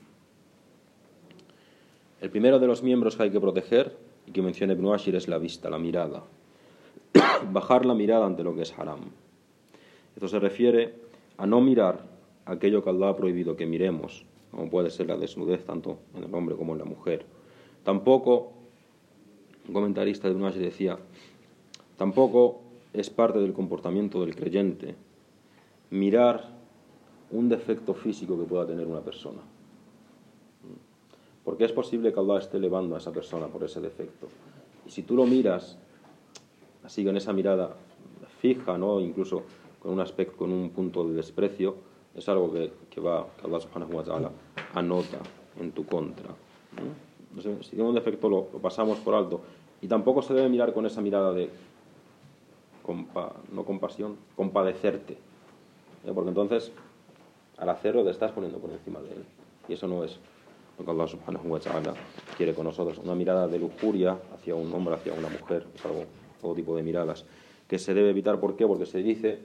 El primero de los miembros que hay que proteger, y que menciona Ibn Ashir, es la vista, la mirada. Bajar la mirada ante lo que es haram. Esto se refiere a no mirar aquello que Allah ha prohibido que miremos, como puede ser la desnudez tanto en el hombre como en la mujer. Tampoco, un comentarista de Ibn Ashir decía, tampoco es parte del comportamiento del creyente mirar un defecto físico que pueda tener una persona. Porque es posible que Allah esté elevando a esa persona por ese defecto. Y si tú lo miras, así con esa mirada fija, ¿no? Incluso con un aspecto, con un punto de desprecio, es algo que, que va, que Allah subhanahu wa ta'ala anota en tu contra. ¿no? Si tiene un defecto lo, lo pasamos por alto, Y tampoco se debe mirar con esa mirada de, compa, no compasión, compadecerte. ¿Eh? Porque entonces, al hacerlo, te estás poniendo por encima de él. Y eso no es lo que Allah subhanahu wa ta'ala quiere con nosotros. Una mirada de lujuria hacia un hombre, hacia una mujer, es algo, todo tipo de miradas, que se debe evitar. ¿Por qué? Porque se dice,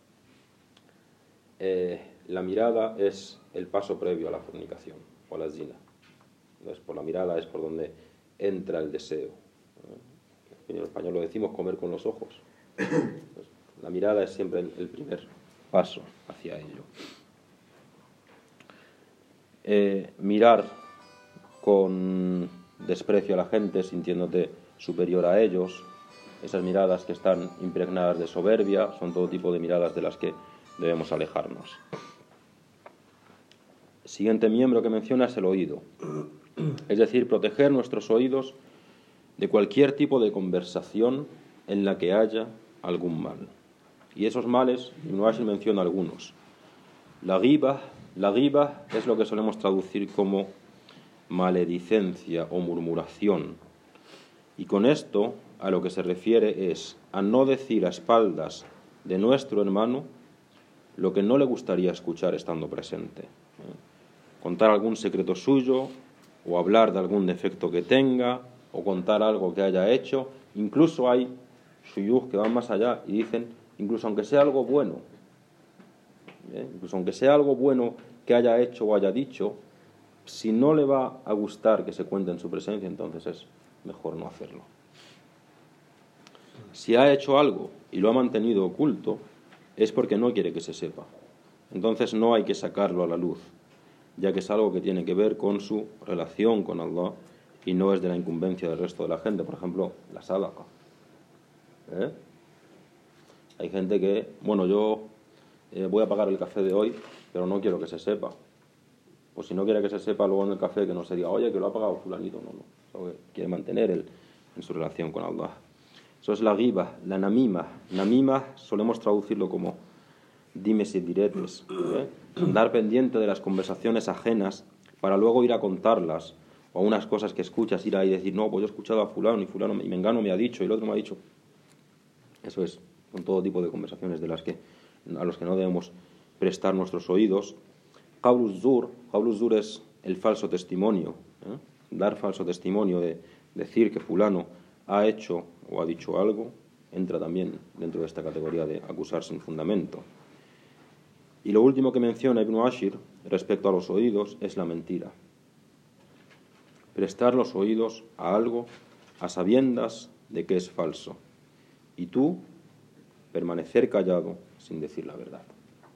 eh, la mirada es el paso previo a la fornicación, o a la zina. Entonces, por la mirada es por donde entra el deseo. En español lo decimos comer con los ojos. Entonces, la mirada es siempre el, el primer paso hacia ello. Eh, mirar con desprecio a la gente, sintiéndote superior a ellos, esas miradas que están impregnadas de soberbia, son todo tipo de miradas de las que debemos alejarnos. El siguiente miembro que menciona es el oído, es decir, proteger nuestros oídos de cualquier tipo de conversación en la que haya algún mal. Y esos males, Ibn Ashir menciona algunos. La ghiba, la ghiba es lo que solemos traducir como maledicencia o murmuración. Y con esto a lo que se refiere es a no decir a espaldas de nuestro hermano lo que no le gustaría escuchar estando presente. Contar algún secreto suyo, o hablar de algún defecto que tenga, o contar algo que haya hecho. Incluso hay shuyukh que van más allá y dicen, incluso aunque sea algo bueno, ¿eh? incluso aunque sea algo bueno que haya hecho o haya dicho, si no le va a gustar que se cuente en su presencia, entonces es mejor no hacerlo. Si ha hecho algo y lo ha mantenido oculto, es porque no quiere que se sepa. Entonces no hay que sacarlo a la luz, ya que es algo que tiene que ver con su relación con Allah y no es de la incumbencia del resto de la gente. Por ejemplo, la sadaqa. ¿Eh? Hay gente que, bueno, yo eh, voy a pagar el café de hoy, pero no quiero que se sepa. Pues si no quiere que se sepa luego en el café, que no se diga, oye, que lo ha pagado fulanito. No, no. Eso quiere mantener él en su relación con Allah. Eso es la ghiba, la namima. Namima solemos traducirlo como dimes y diretes. ¿eh? Andar pendiente de las conversaciones ajenas para luego ir a contarlas, o unas cosas que escuchas, ir ahí y decir, no, pues yo he escuchado a fulano y fulano y mengano me ha dicho y el otro me ha dicho. Eso es, son todo tipo de conversaciones de las que, a los que no debemos prestar nuestros oídos. Qauluz zur, Qauluz zur es el falso testimonio, ¿eh? Dar falso testimonio, de decir que fulano ha hecho o ha dicho algo, entra también dentro de esta categoría de acusar sin fundamento. Y lo último que menciona Ibn Ashir respecto a los oídos es la mentira. Prestar los oídos a algo a sabiendas de que es falso, y tú permanecer callado sin decir la verdad.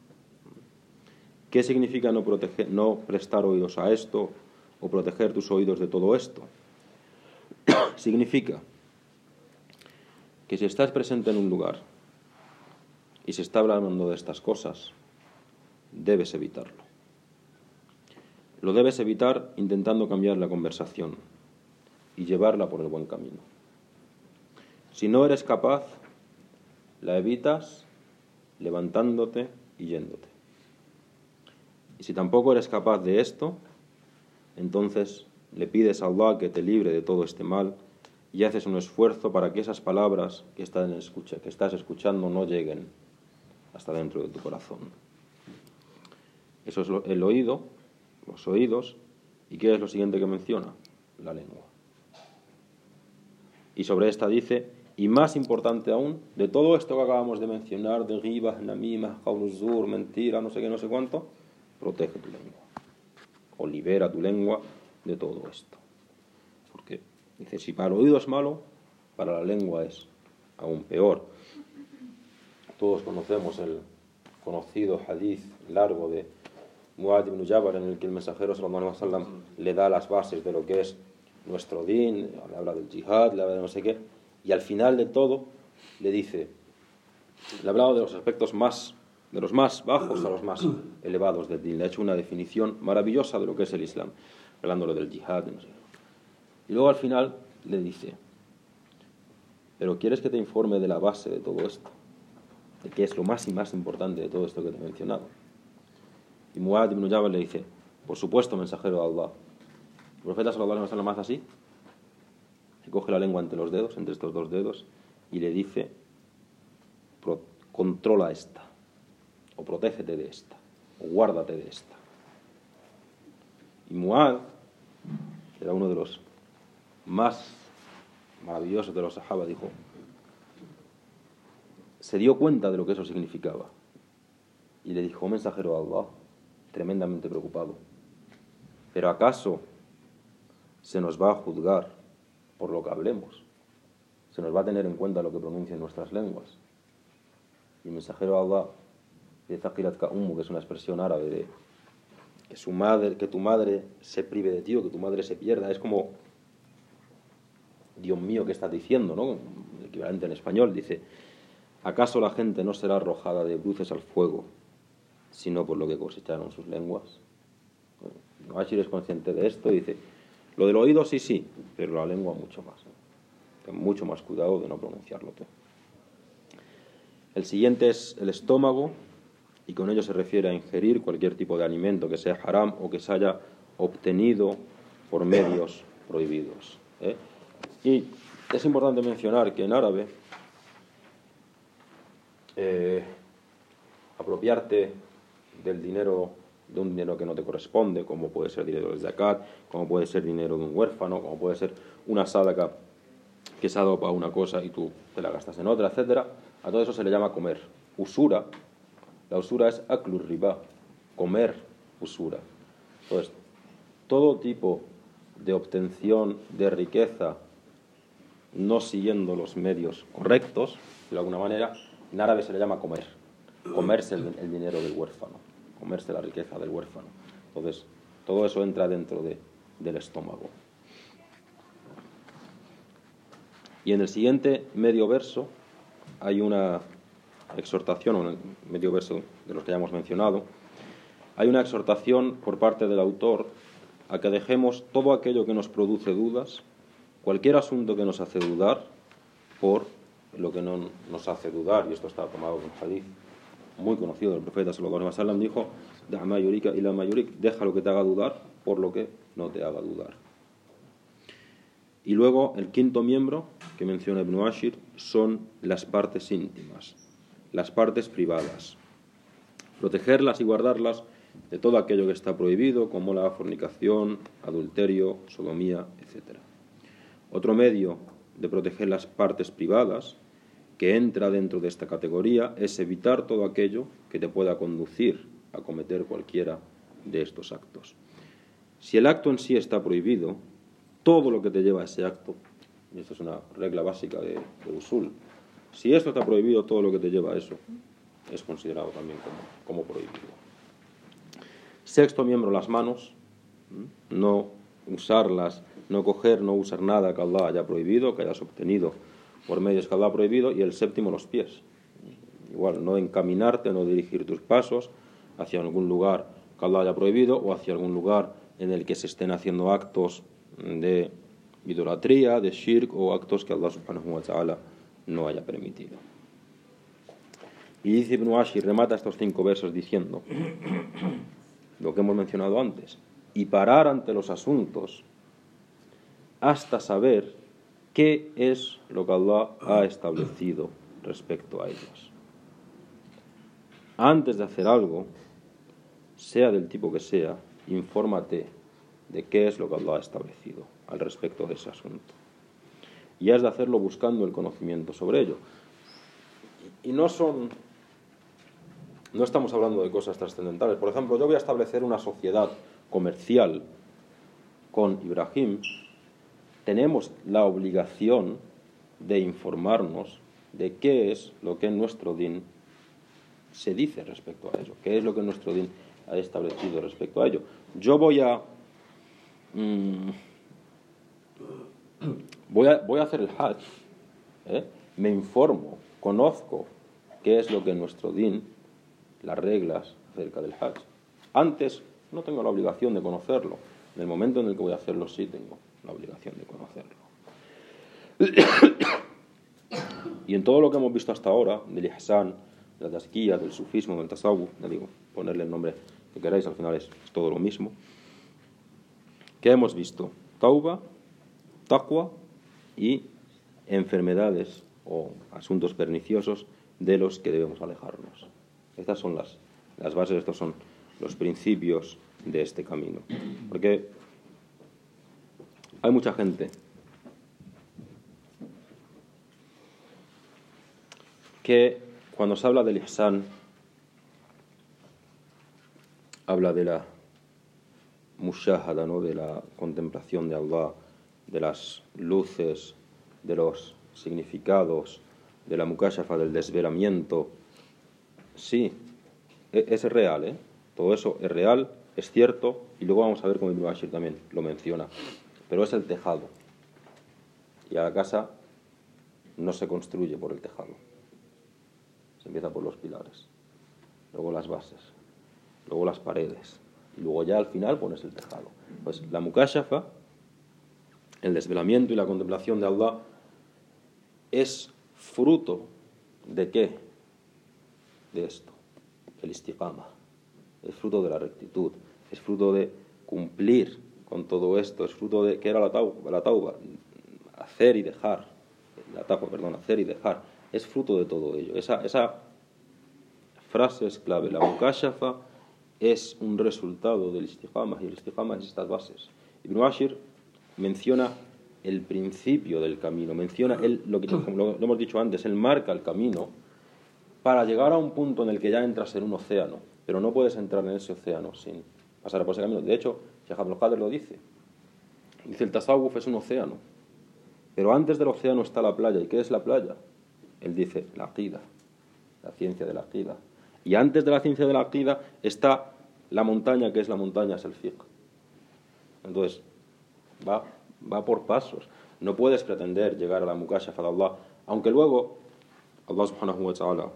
¿Qué significa no, proteger, no prestar oídos a esto o proteger tus oídos de todo esto? Significa que si estás presente en un lugar y se está hablando de estas cosas, debes evitarlo. Lo debes evitar intentando cambiar la conversación y llevarla por el buen camino. Si no eres capaz, la evitas levantándote y yéndote. Y si tampoco eres capaz de esto, entonces le pides a Allah que te libre de todo este mal y haces un esfuerzo para que esas palabras que estás, escucha, que estás escuchando no lleguen hasta dentro de tu corazón. Eso es lo, el oído, los oídos. ¿Y qué es lo siguiente que menciona? La lengua. Y sobre esta dice, y más importante aún, de todo esto que acabamos de mencionar, de ghibah, namimah, qauluz zur, mentira, no sé qué, no sé cuánto, protege tu lengua. O libera tu lengua de todo esto. Porque dice, si para el oído es malo, para la lengua es aún peor. Todos conocemos el conocido hadith largo de Muad ibn Jabal, en el que el mensajero sallallahu alaihi wasallam le da las bases de lo que es nuestro din, le habla del jihad, le habla de no sé qué, y al final de todo le dice, le ha hablado de los aspectos más, de los más bajos a los más elevados del din, le ha hecho una definición maravillosa de lo que es el Islam, hablándole del jihad, no sé qué. Y luego al final le dice, pero ¿quieres que te informe de la base de todo esto? De qué es lo más y más importante de todo esto que te he mencionado. Y Muad ibn Jabal le dice, por supuesto, mensajero de Allah. ¿El profeta sallallahu alaihi wasallam hace así? que coge la lengua entre los dedos, entre estos dos dedos, y le dice, controla esta, o protégete de esta, o guárdate de esta. Y Muad era uno de los más maravillosos de los sahaba, dijo, se dio cuenta de lo que eso significaba. Y le dijo, mensajero de Allah, tremendamente preocupado, ¿pero acaso se nos va a juzgar por lo que hablemos? ¿Se nos va a tener en cuenta lo que pronuncien nuestras lenguas? Y el mensajero de Allah, de Thaqilat Ka'ummu, que es una expresión árabe de que, su madre, que tu madre se prive de ti o que tu madre se pierda, es como, Dios mío, ¿qué estás diciendo? ¿No? El equivalente en español, dice, ¿acaso la gente no será arrojada de bruces al fuego, sino por lo que cosecharon sus lenguas? Bueno, Ashir es consciente de esto y dice, lo del oído sí, sí, pero la lengua mucho más. Ten mucho más cuidado de no pronunciarlo todo. El siguiente es el estómago, y con ello se refiere a ingerir cualquier tipo de alimento que sea haram o que se haya obtenido por medios prohibidos. ¿eh? Y es importante mencionar que en árabe eh, apropiarte del dinero, de un dinero que no te corresponde, como puede ser dinero del zakat, como puede ser dinero de un huérfano, como puede ser una sadaqa que se ha dado para una cosa y tú te la gastas en otra, etcétera, a todo eso se le llama comer. Usura, la usura es aklur riba, comer usura. Entonces, todo tipo de obtención de riqueza no siguiendo los medios correctos, de alguna manera, en árabe se le llama comer. Comerse el, el dinero del huérfano, comerse la riqueza del huérfano. Entonces, todo eso entra dentro de, del estómago. Y en el siguiente medio verso hay una exhortación, o en el medio verso de los que ya hemos mencionado, hay una exhortación por parte del autor a que dejemos todo aquello que nos produce dudas, cualquier asunto que nos hace dudar, por lo que no nos hace dudar, y esto está tomado de un hadith muy conocido del profeta sallallahu alaihi wasallam, dijo, da mayurika ila mayurik, deja lo que te haga dudar por lo que no te haga dudar. Y luego el quinto miembro que menciona Ibn Ashir son las partes íntimas, las partes privadas. Protegerlas y guardarlas de todo aquello que está prohibido, como la fornicación, adulterio, sodomía, etcétera. Otro medio de proteger las partes privadas, que entra dentro de esta categoría, es evitar todo aquello que te pueda conducir a cometer cualquiera de estos actos. Si el acto en sí está prohibido, todo lo que te lleva a ese acto, y esto es una regla básica de, de usul, si esto está prohibido, todo lo que te lleva a eso es considerado también como, como prohibido. Sexto miembro, las manos, no usarlas, no coger, no usar nada que Allah haya prohibido, que hayas obtenido por medios que Allah ha prohibido. Y el séptimo, los pies. Igual, no encaminarte, no dirigir tus pasos hacia algún lugar que Allah haya prohibido o hacia algún lugar en el que se estén haciendo actos de idolatría, de shirk o actos que Allah subhanahu wa ta'ala no haya permitido. Y dice Ibn Ashir, remata estos cinco versos diciendo lo que hemos mencionado antes, y parar ante los asuntos hasta saber qué es lo que Allah ha establecido respecto a ellos. Antes de hacer algo, sea del tipo que sea, infórmate de qué es lo que Allah ha establecido al respecto de ese asunto. Y has de hacerlo buscando el conocimiento sobre ello. Y no son... No estamos hablando de cosas trascendentales. Por ejemplo, yo voy a establecer una sociedad comercial con Ibrahim. Tenemos la obligación de informarnos de qué es lo que en nuestro din se dice respecto a ello, qué es lo que nuestro din ha establecido respecto a ello. Yo voy a mmm, voy a voy a hacer el hajj, ¿eh? Me informo, conozco qué es lo que en nuestro din, las reglas acerca del hajj. Antes no tengo la obligación de conocerlo. En el momento en el que voy a hacerlo sí tengo la obligación de conocerlo. Y en todo lo que hemos visto hasta ahora, del ihsan, de la tazkiyah, del sufismo, del tasawwuf, ya digo, ponerle el nombre que queráis, al final es, es todo lo mismo. ¿Qué hemos visto? Tauba, taqwa y enfermedades o asuntos perniciosos de los que debemos alejarnos. Estas son las, las bases, estos son los principios de este camino. Porque hay mucha gente que cuando se habla del ihsan, habla de la mushahada, ¿no?, de la contemplación de Allah, de las luces, de los significados, de la mukashafa, del desvelamiento. Sí, es real, ¿eh? Todo eso es real, es cierto, y luego vamos a ver cómo Ibn Bashir también lo menciona. Pero es el tejado. Y a la casa no se construye por el tejado. Se empieza por los pilares, luego las bases, luego las paredes, y luego ya al final pones el tejado. Pues la mukashafa, el desvelamiento y la contemplación de Allah, es fruto ¿de qué? De esto, el istiqama. Es fruto de la rectitud, es fruto de cumplir con todo esto, es fruto de, ¿qué era la tauba? La tauba, hacer y dejar, la tauba, perdón, hacer y dejar, es fruto de todo ello. Esa, esa frase es clave, la mukashafa es un resultado del istiqama, y el istiqama es estas bases. Ibn Bashir menciona el principio del camino, menciona él, lo que como lo, lo hemos dicho antes, él marca el camino para llegar a un punto en el que ya entras en un océano, pero no puedes entrar en ese océano sin pasar por ese camino. De hecho, Sheikh Abdul Qadir lo dice, dice el tasawuf es un océano, pero antes del océano está la playa. ¿Y qué es la playa? Él dice la aqida, la ciencia de la aqida. Y antes de la ciencia de la aqida está la montaña, que es la montaña, es el fiqh. Entonces, va, va por pasos. No puedes pretender llegar a la mukashafa de Allah, aunque luego Allah subhanahu wa ta'ala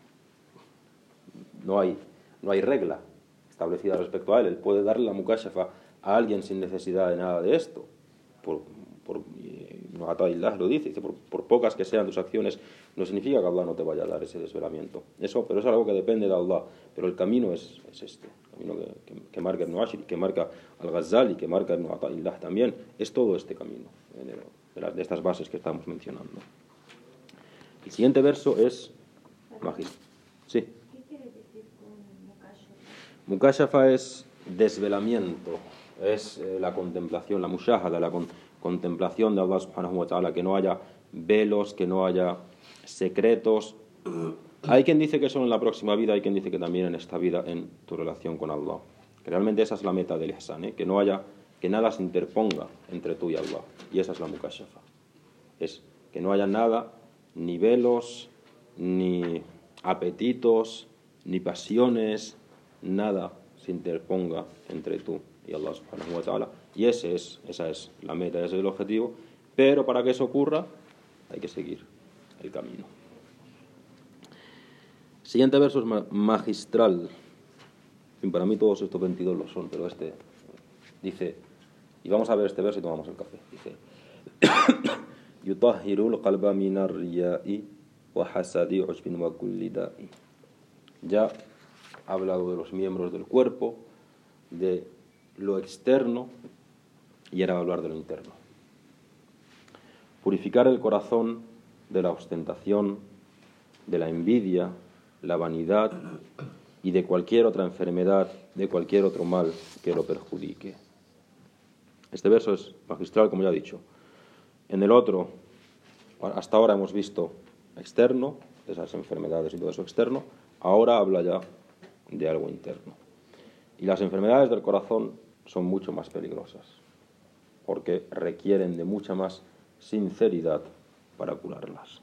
no hay, no hay regla establecida respecto a él. Él puede darle la mukashafa a alguien sin necesidad de nada de esto. Por, por, Ibn Ata'illah lo dice, dice por, por pocas que sean tus acciones, no significa que Allah no te vaya a dar ese desvelamiento. Eso, pero es algo que depende de Allah. Pero el camino es, es este, el camino que, que, que marca Ibn Ashir, que marca Al-Ghazali, que marca Ibn Ata'illah también, es todo este camino, de, de, las, de estas bases que estamos mencionando. El siguiente verso es Magis. Sí. ¿Qué quiere decir con mukashafa? Mukashafa es desvelamiento, es eh, la contemplación, la mushahada, la con, contemplación de Allah subhanahu wa ta'ala, que no haya velos, que no haya secretos. Hay quien dice que solo en la próxima vida, hay quien dice que también en esta vida, en tu relación con Allah. Que realmente esa es la meta del ihsan, ¿eh? Que no haya, que nada se interponga entre tú y Allah. Y esa es la mukashafa. Es que no haya nada, ni velos, ni apetitos, ni pasiones, nada se interponga entre tú y Allah subhanahu wa ta'ala. Y ese es, esa es la meta, ese es el objetivo. Pero para que eso ocurra, hay que seguir el camino. Siguiente verso es magistral. Para mí todos estos veintidós lo son, pero este dice, y vamos a ver este verso y tomamos el café. Dice, yutahhirul qalba minar riya'i wa hasadi ujbin wa kulli da'i. Ya ha hablado de los miembros del cuerpo, de lo externo, y ahora va a hablar de lo interno. Purificar el corazón de la ostentación, de la envidia, la vanidad y de cualquier otra enfermedad, de cualquier otro mal que lo perjudique. Este verso es magistral, como ya he dicho. En el otro, hasta ahora hemos visto externo, esas enfermedades y todo eso externo, ahora habla ya de algo interno. Y las enfermedades del corazón son mucho más peligrosas, porque requieren de mucha más sinceridad para curarlas.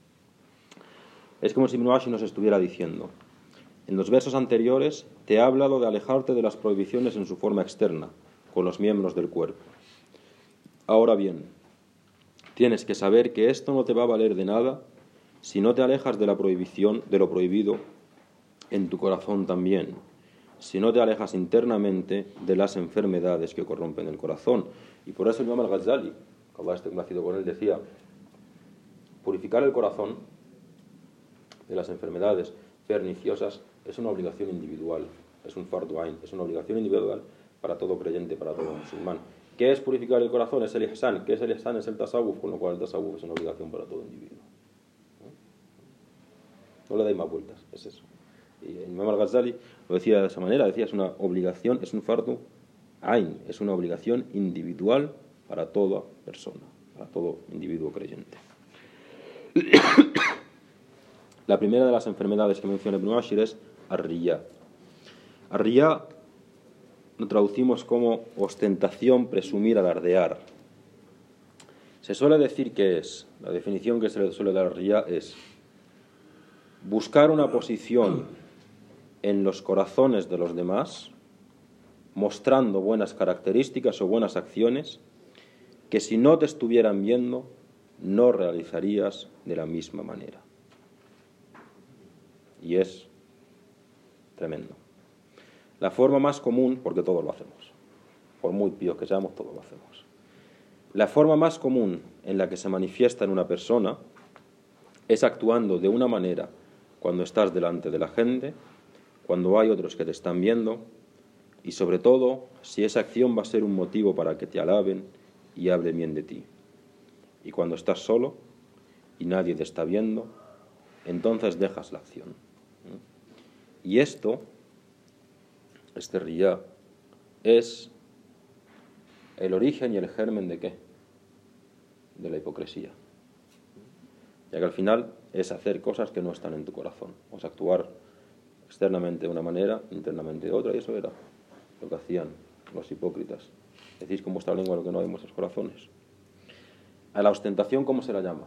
Es como si Ibn Bashir nos estuviera diciendo, en los versos anteriores te he hablado de alejarte de las prohibiciones en su forma externa, con los miembros del cuerpo. Ahora bien, tienes que saber que esto no te va a valer de nada si no te alejas de la prohibición, de lo prohibido en tu corazón también, si no te alejas internamente de las enfermedades que corrompen el corazón. Y por eso el Imam Al-Ghazali, que Allah esté complacido con él, decía, purificar el corazón de las enfermedades perniciosas es una obligación individual, es un fardu ain, es una obligación individual para todo creyente, para todo musulmán. ¿Qué es purificar el corazón? Es el ihsan. ¿Qué es el ihsan? Es el tasawuf, con lo cual el tasawuf es una obligación para todo individuo. No le dais más vueltas, es eso. Y el Imam al-Ghazali lo decía de esa manera, decía, es una obligación, es un fardu ain, es una obligación individual para toda persona, para todo individuo creyente. La primera de las enfermedades que menciona Ibn Ashir es ar-riya. Ar-riya lo traducimos como ostentación, presumir, alardear. Se suele decir que es, la definición que se le suele dar a ar-riya es buscar una posición en los corazones de los demás, mostrando buenas características o buenas acciones que si no te estuvieran viendo no realizarías de la misma manera. Y es tremendo. La forma más común, porque todos lo hacemos, por muy píos que seamos, todos lo hacemos. La forma más común en la que se manifiesta en una persona es actuando de una manera cuando estás delante de la gente, cuando hay otros que te están viendo, y sobre todo si esa acción va a ser un motivo para que te alaben y hablen bien de ti. Y cuando estás solo y nadie te está viendo, entonces dejas la acción. Y esto, este riyá, es el origen y el germen de ¿qué? De la hipocresía. Ya que al final es hacer cosas que no están en tu corazón, o sea, actuar externamente de una manera, internamente de otra, y eso era lo que hacían los hipócritas. Decís con vuestra lengua lo que no hay en vuestros corazones. A la ostentación, ¿cómo se la llama?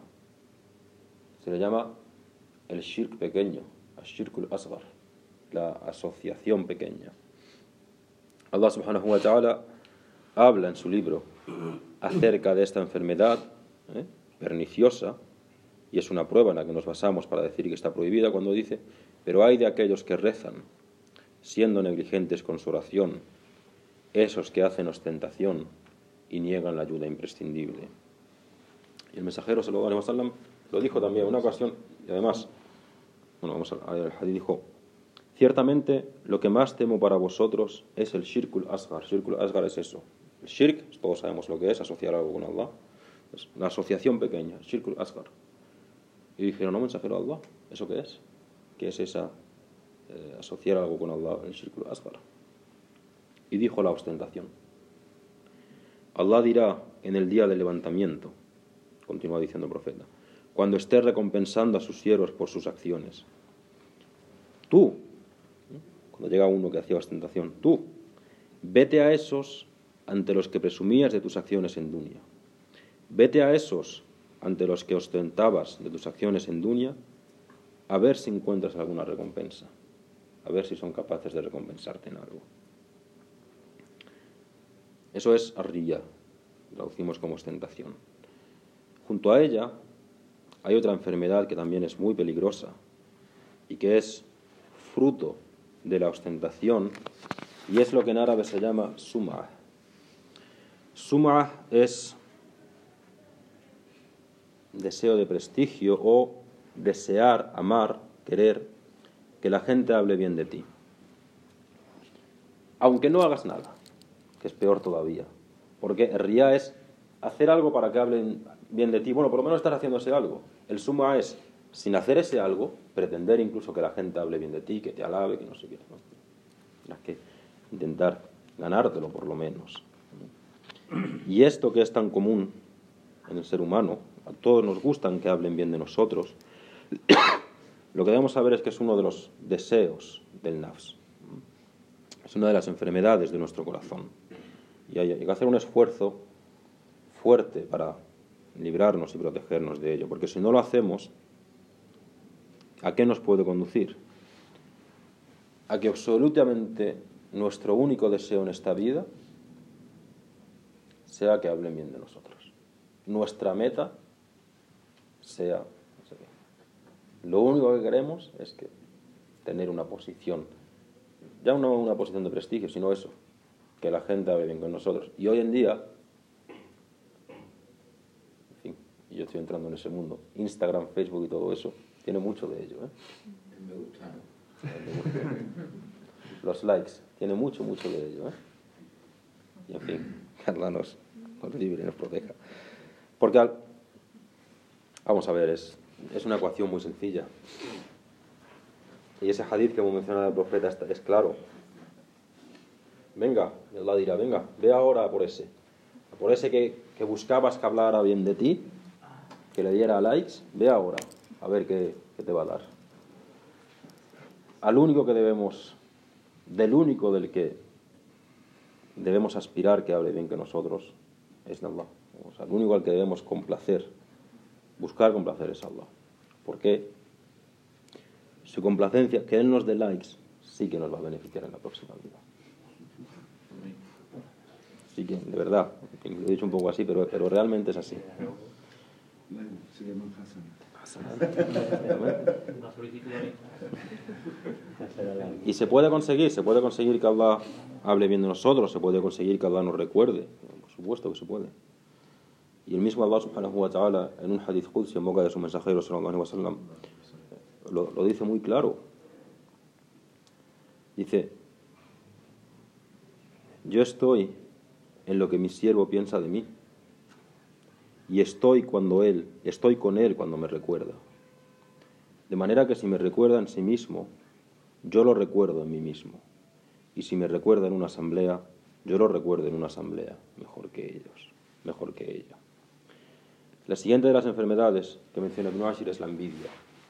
Se le llama el shirk pequeño, al-shirkul asghar, la asociación pequeña. Allah subhanahu wa ta'ala habla en su libro acerca de esta enfermedad ¿eh? perniciosa, y es una prueba en la que nos basamos para decir que está prohibida, cuando dice: pero hay de aquellos que rezan, siendo negligentes con su oración, esos que hacen ostentación y niegan la ayuda imprescindible. Y el mensajero sallallahu alaihi wasallam lo dijo también en una ocasión, y además, bueno, vamos a ver, el hadith dijo: ciertamente lo que más temo para vosotros es el shirkul asghar. Shirkul asghar es eso. El shirk, todos sabemos lo que es, asociar algo con Allah. Es una asociación pequeña, shirkul asghar. Y dijeron: no, mensajero de Allah, ¿eso qué es? ¿Qué es esa eh, asociar algo con Allah, el shirkul asghar? Y dijo: la ostentación. Allah dirá en el día del levantamiento, continúa diciendo el profeta, cuando esté recompensando a sus siervos por sus acciones: tú, cuando llega uno que hacía ostentación, tú, vete a esos ante los que presumías de tus acciones en dunya. Vete a esos ante los que ostentabas de tus acciones en dunya, a ver si encuentras alguna recompensa, a ver si son capaces de recompensarte en algo. Eso es ar-riya, traducimos como ostentación. Junto a ella hay otra enfermedad que también es muy peligrosa y que es fruto de la ostentación, y es lo que en árabe se llama sum'ah. Sum'ah es deseo de prestigio o desear, amar, querer que la gente hable bien de ti, aunque no hagas nada, que es peor todavía, porque el riyá es hacer algo para que hablen bien de ti. Bueno, por lo menos estás haciendo ese algo. El sum'ah es, sin hacer ese algo, pretender incluso que la gente hable bien de ti, que te alabe, que no sé qué, ¿no? Tienes que intentar ganártelo por lo menos. Y esto que es tan común en el ser humano, a todos nos gustan que hablen bien de nosotros, lo que debemos saber es que es uno de los deseos del nafs, es una de las enfermedades de nuestro corazón, y hay que hacer un esfuerzo fuerte para librarnos y protegernos de ello, porque si no lo hacemos, ¿a qué nos puede conducir? A que absolutamente nuestro único deseo en esta vida sea que hablen bien de nosotros. Nuestra meta sea, no sé qué. Lo único que queremos es que tener una posición, ya no una posición de prestigio, sino eso, que la gente hable bien con nosotros. Y hoy en día, en fin, yo estoy entrando en ese mundo, Instagram, Facebook y todo eso, tiene mucho de ello, ¿eh? Me gusta, ¿no? Los likes, tiene mucho, mucho de ello, ¿eh? Y en fin, Que Allah nos, nos libre y nos proteja. Porque, al, vamos a ver, es, es una ecuación muy sencilla. Y ese hadith que hemos mencionado del profeta es, es claro. Venga, Allah dirá, venga, ve ahora a por ese. A por ese que, que buscabas que hablara bien de ti, que le diera likes, ve ahora, a ver qué, qué te va a dar. Al único que debemos, del único del que debemos aspirar que hable bien que nosotros, es Allah. O sea, el único al que debemos complacer, buscar complacer es Allah. ¿Por qué? Su complacencia, que Él nos dé likes, sí que nos va a beneficiar en la próxima vida. Sí que, de verdad, lo he dicho un poco así, pero, pero realmente es así. Se llaman Hasanat. Y se puede conseguir, se puede conseguir que Allah hable bien de nosotros, se puede conseguir que Allah nos recuerde, por supuesto que se puede. Y el mismo Allah subhanahu wa ta'ala, en un hadith qudsi en boca de su mensajero sallallahu alaihi wasallam, lo, lo dice muy claro. Dice: yo estoy en lo que mi siervo piensa de mí, y estoy cuando él, estoy con él cuando me recuerda. De manera que si me recuerda en sí mismo, yo lo recuerdo en mí mismo. Y si me recuerda en una asamblea, yo lo recuerdo en una asamblea, mejor que ellos, mejor que ella. La siguiente de las enfermedades que menciona Ibn Ashir es la envidia.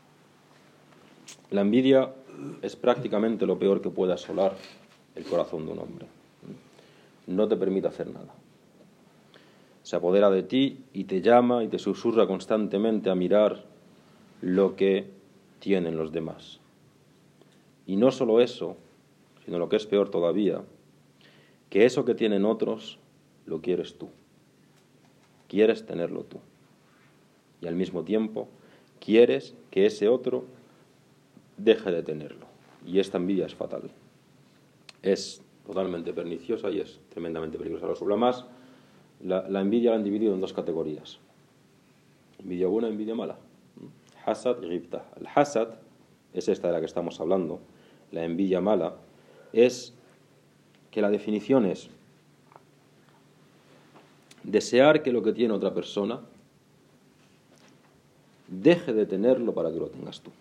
La envidia es prácticamente lo peor que puede asolar el corazón de un hombre. No te permite hacer nada. Se apodera de ti y te llama y te susurra constantemente a mirar lo que tienen los demás. Y no solo eso, sino lo que es peor todavía, que eso que tienen otros lo quieres tú. Quieres tenerlo tú. Y al mismo tiempo quieres que ese otro deje de tenerlo. Y esta envidia es fatal. Es totalmente perniciosa y es tremendamente peligrosa. Los ulamás la, la envidia la han dividido en dos categorías: envidia buena y envidia mala, hasad y ghibta. El hasad es esta de la que estamos hablando. La envidia mala es que la definición es desear que lo que tiene otra persona deje de tenerlo para que lo tengas tú.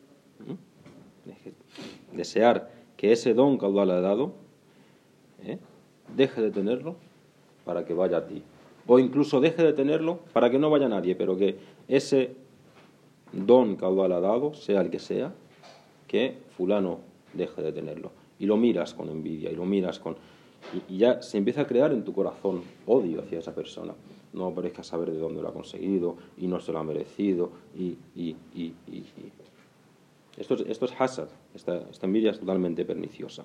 Desear que ese don que Allah le ha dado ¿eh? deje de tenerlo para que vaya a ti, o incluso deje de tenerlo para que no vaya a nadie, pero que ese don que Allah le ha dado, sea el que sea, que fulano deje de tenerlo. Y lo miras con envidia, y lo miras con... y ya se empieza a crear en tu corazón odio hacia esa persona. No parezca saber de dónde lo ha conseguido y no se lo ha merecido y, y, y, y, y. Esto, es, esto es hasad. Esta, esta envidia es totalmente perniciosa.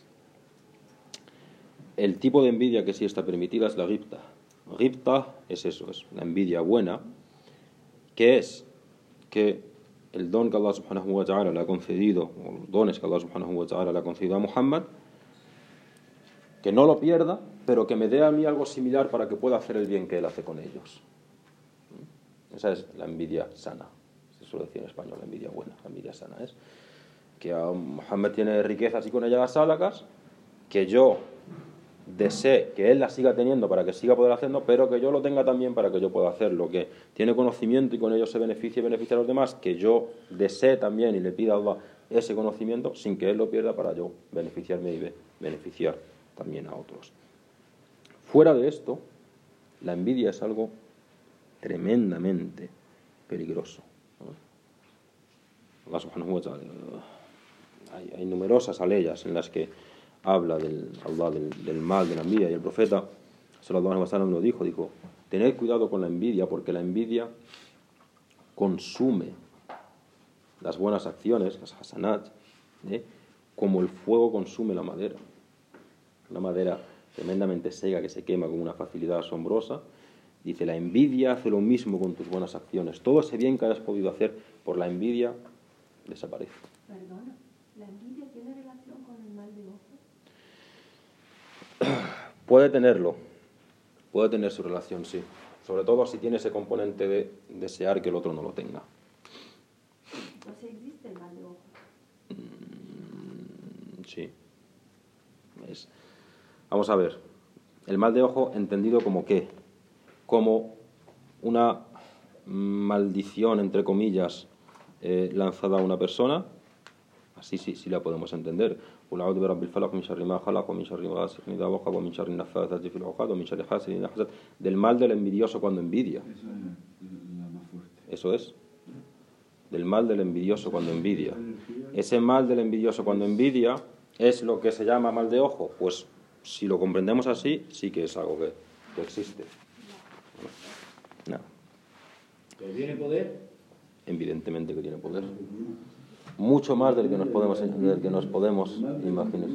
El tipo de envidia que sí está permitida es la ghibta. Ghibta es eso, es la envidia buena, que es que el don que Allah subhanahu wa ta'ala le ha concedido, o los dones que Allah subhanahu wa ta'ala le ha concedido a Muhammad, que no lo pierda, pero que me dé a mí algo similar para que pueda hacer el bien que él hace con ellos. Esa es la envidia sana. Se suele decir en español, la envidia buena, la envidia sana. Es que a Muhammad tiene riquezas y con ella las alacas, que yo desee que él las siga teniendo para que siga poder hacerlo, pero que yo lo tenga también para que yo pueda hacerlo. Que tiene conocimiento y con ello se beneficia y beneficia a los demás, que yo desee también y le pida a Allah ese conocimiento sin que él lo pierda para yo beneficiarme y beneficiar también a otros. Fuera de esto, la envidia es algo tremendamente peligroso. Allah subhanahu wa ta'ala, hay, hay numerosas aleyas en las que habla del, Allah, del, del mal, de la envidia, y el profeta sallallahu alaihi wasallam lo dijo, dijo, tened cuidado con la envidia, porque la envidia consume las buenas acciones, las hasanat, ¿eh? como el fuego consume la madera. Una madera tremendamente seca que se quema con una facilidad asombrosa. Dice, la envidia hace lo mismo con tus buenas acciones. Todo ese bien que hayas podido hacer por la envidia desaparece. Perdona, ¿la envidia tiene relación con el mal de ojo? Puede tenerlo, puede tener su relación, sí. Sobre todo si tiene ese componente de desear que el otro no lo tenga. O sea, existe el mal de ojo. Mm, sí. Es... Vamos a ver. el mal de ojo entendido como ¿qué? Como una maldición, entre comillas, eh, lanzada a una persona. Así sí, sí la podemos entender. Del mal del envidioso cuando envidia. Eso es la más fuerte. Eso es. Del mal del envidioso cuando envidia. Ese mal del envidioso cuando envidia es lo que se llama mal de ojo. Pues si lo comprendemos así, sí que es algo que, que existe. No. ¿Que tiene poder? Evidentemente que tiene poder. Mucho más del que nos podemos, del que nos podemos imaginar.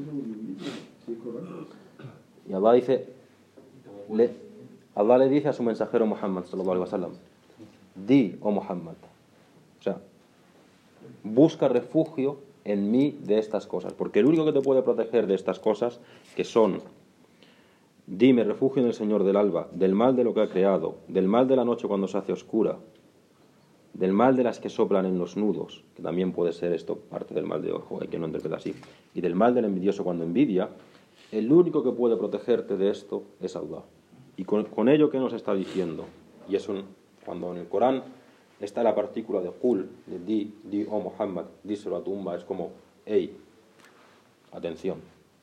Y Allah dice, le, Allah le dice a su mensajero Muhammad sallallahu alaihi wasallam, di, oh Muhammad, o sea, busca refugio en mí de estas cosas, porque el único que te puede proteger de estas cosas, que son, dime refugio en el Señor del alba, del mal de lo que ha creado, del mal de la noche cuando se hace oscura, del mal de las que soplan en los nudos, que también puede ser esto parte del mal de ojo, hay que no interpreta así, y del mal del envidioso cuando envidia, el único que puede protegerte de esto es Allah. Y con, con ello, ¿qué nos está diciendo? Y es un, cuando en el Corán está la partícula de Qul, de di, di, oh Muhammad, díselo a tu umma, es como, hey, atención.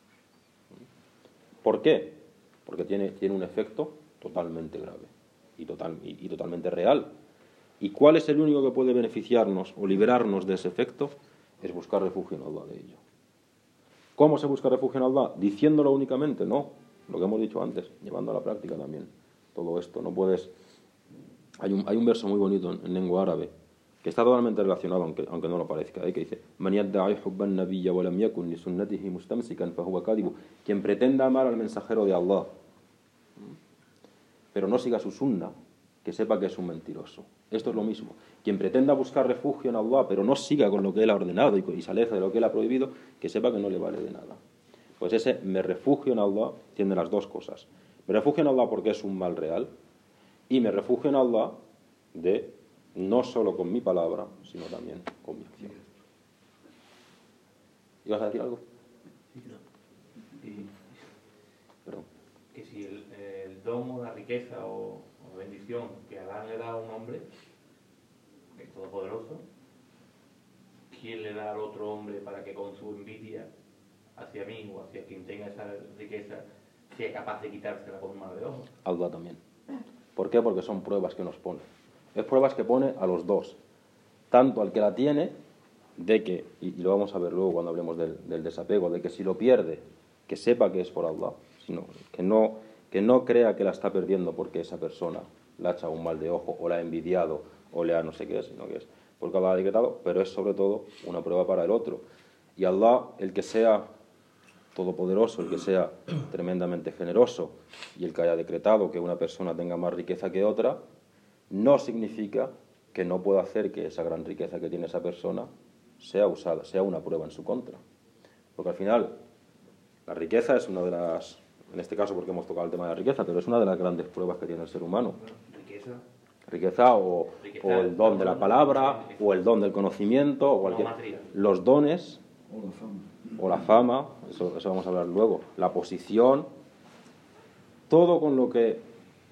¿Por qué? Porque tiene, tiene un efecto totalmente grave y, total, y, y totalmente real. ¿Y cuál es el único que puede beneficiarnos o liberarnos de ese efecto? Es buscar refugio en Allah de ello. ¿Cómo se busca refugio en Allah? Diciéndolo únicamente, no. Lo que hemos dicho antes, llevando a la práctica también. Todo esto, no puedes... Hay un, hay un verso muy bonito en, en lengua árabe que está totalmente relacionado, aunque, aunque no lo parezca, ¿eh? Que dice: "Man yadda'i hubban nabiyya wa lam yakun li sunnatihi mustamsikan fa huwa kadhib". Quien pretenda amar al mensajero de Allah, pero no siga su sunna, que sepa que es un mentiroso. Esto es lo mismo. Quien pretenda buscar refugio en Allah, pero no siga con lo que Él ha ordenado y, y se aleja de lo que Él ha prohibido, que sepa que no le vale de nada. Pues ese me refugio en Allah tiene las dos cosas. Me refugio en Allah porque es un mal real, y me refugio en Allah de no solo con mi palabra, sino también con mi acción. ¿Ibas a decir algo? Y Perdón. que si el, el don o la riqueza o, o bendición que Alá le da a un hombre, que es todopoderoso, ¿quién le da al otro hombre para que con su envidia hacia mí o hacia quien tenga esa riqueza sea capaz de quitársela con un mal de ojo? Allah también. ¿Por qué? Porque son pruebas que nos pone. Es pruebas que pone a los dos. Tanto al que la tiene, de que, y lo vamos a ver luego cuando hablemos del, del desapego, de que si lo pierde, que sepa que es por Allah, sino que no, que no crea que la está perdiendo porque esa persona le ha echado un mal de ojo, o la ha envidiado, o le ha no sé qué, sino que es porque Allah ha decretado, pero es sobre todo una prueba para el otro. Y Allah, el que sea todopoderoso, el que sea tremendamente generoso, y el que haya decretado que una persona tenga más riqueza que otra, no significa que no pueda hacer que esa gran riqueza que tiene esa persona sea usada, sea una prueba en su contra. Porque al final, la riqueza es una de las, en este caso porque hemos tocado el tema de la riqueza, pero es una de las grandes pruebas que tiene el ser humano. Bueno, riqueza. Riqueza o, Riqueza, o el don de la palabra, o el don del conocimiento, o cualquier... No material. Los dones, O la fama. o la fama, eso, eso vamos a hablar luego, la posición, todo con lo que...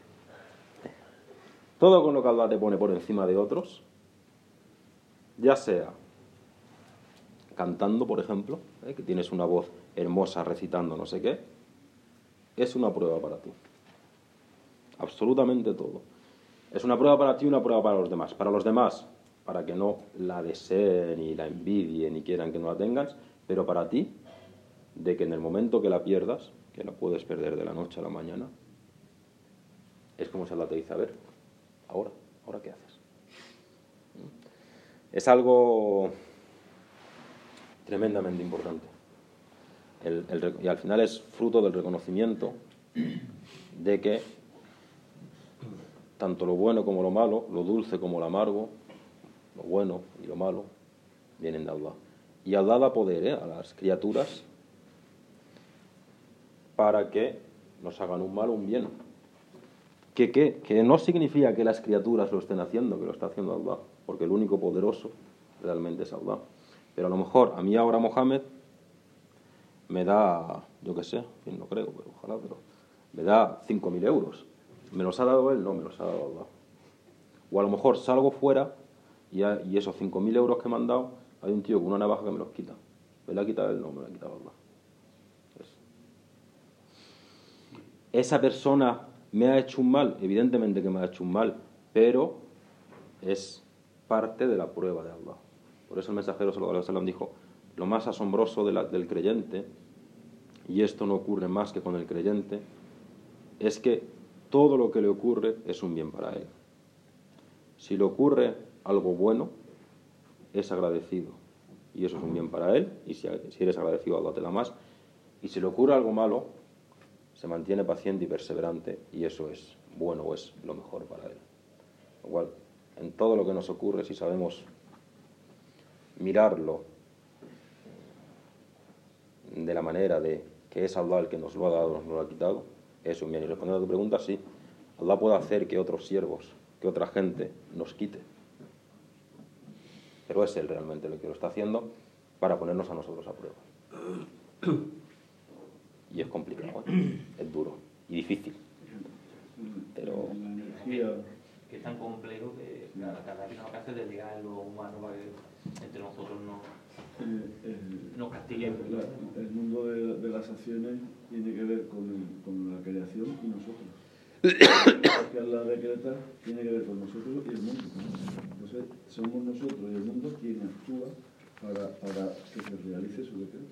Todo con lo que Allah te pone por encima de otros, ya sea cantando, por ejemplo, ¿eh? que tienes una voz hermosa recitando no sé qué, es una prueba para ti. Absolutamente todo. Es una prueba para ti y una prueba para los demás. Para los demás, para que no la deseen y la envidien y quieran que no la tengas, pero para ti, de que en el momento que la pierdas, que la puedes perder de la noche a la mañana, es como si Allah te dice: a ver, ahora, ¿ahora qué haces? Es algo tremendamente importante. El, el, y al final es fruto del reconocimiento de que tanto lo bueno como lo malo, lo dulce como lo amargo, lo bueno y lo malo, vienen de Allah. Y Allah da poder ¿eh? a las criaturas para que nos hagan un mal o un bien. ¿Que qué? Que no significa que las criaturas lo estén haciendo, que lo está haciendo Allah, porque el único poderoso realmente es Allah. Pero a lo mejor a mí ahora Mohamed me da, yo qué sé, no creo, pero ojalá, pero me da cinco mil euros. ¿Me los ha dado él? No, me los ha dado Allah. O a lo mejor salgo fuera y, a, y esos cinco mil euros que me han dado, hay un tío con una navaja que me los quita. ¿Me la ha quitado él? No, me la ha quitado Allah. Eso. ¿Esa persona me ha hecho un mal? Evidentemente que me ha hecho un mal, pero es parte de la prueba de Allah. Por eso el mensajero sallallahu alaihi wasallam dijo: lo más asombroso de la, del creyente, y esto no ocurre más que con el creyente, es que todo lo que le ocurre es un bien para él. Si le ocurre algo bueno, es agradecido, y eso es un bien para él, y si, si eres agradecido, Allah te da más. Y si le ocurre algo malo, se mantiene paciente y perseverante, y eso es bueno, o es lo mejor para él. Lo cual, en todo lo que nos ocurre, si sabemos mirarlo de la manera de que es Allah el que nos lo ha dado, nos lo ha quitado, es un bien. Y respondiendo a tu pregunta, sí, Allah puede hacer que otros siervos, que otra gente nos quite, pero es Él realmente el que lo está haciendo para ponernos a nosotros a prueba. Y es complicado, ¿eh? Es duro y difícil, pero La energía, Que es tan complejo que cada, cada vez lo que hace es delegar en lo humano para que entre nosotros no, eh, el, nos castiguemos. la- el mundo de, de las acciones tiene que ver con, el- con la creación y nosotros. Lo que Allah decreta tiene que ver con nosotros y el mundo. Entonces, somos nosotros y el mundo quien actúa para, para que se realice su decreto.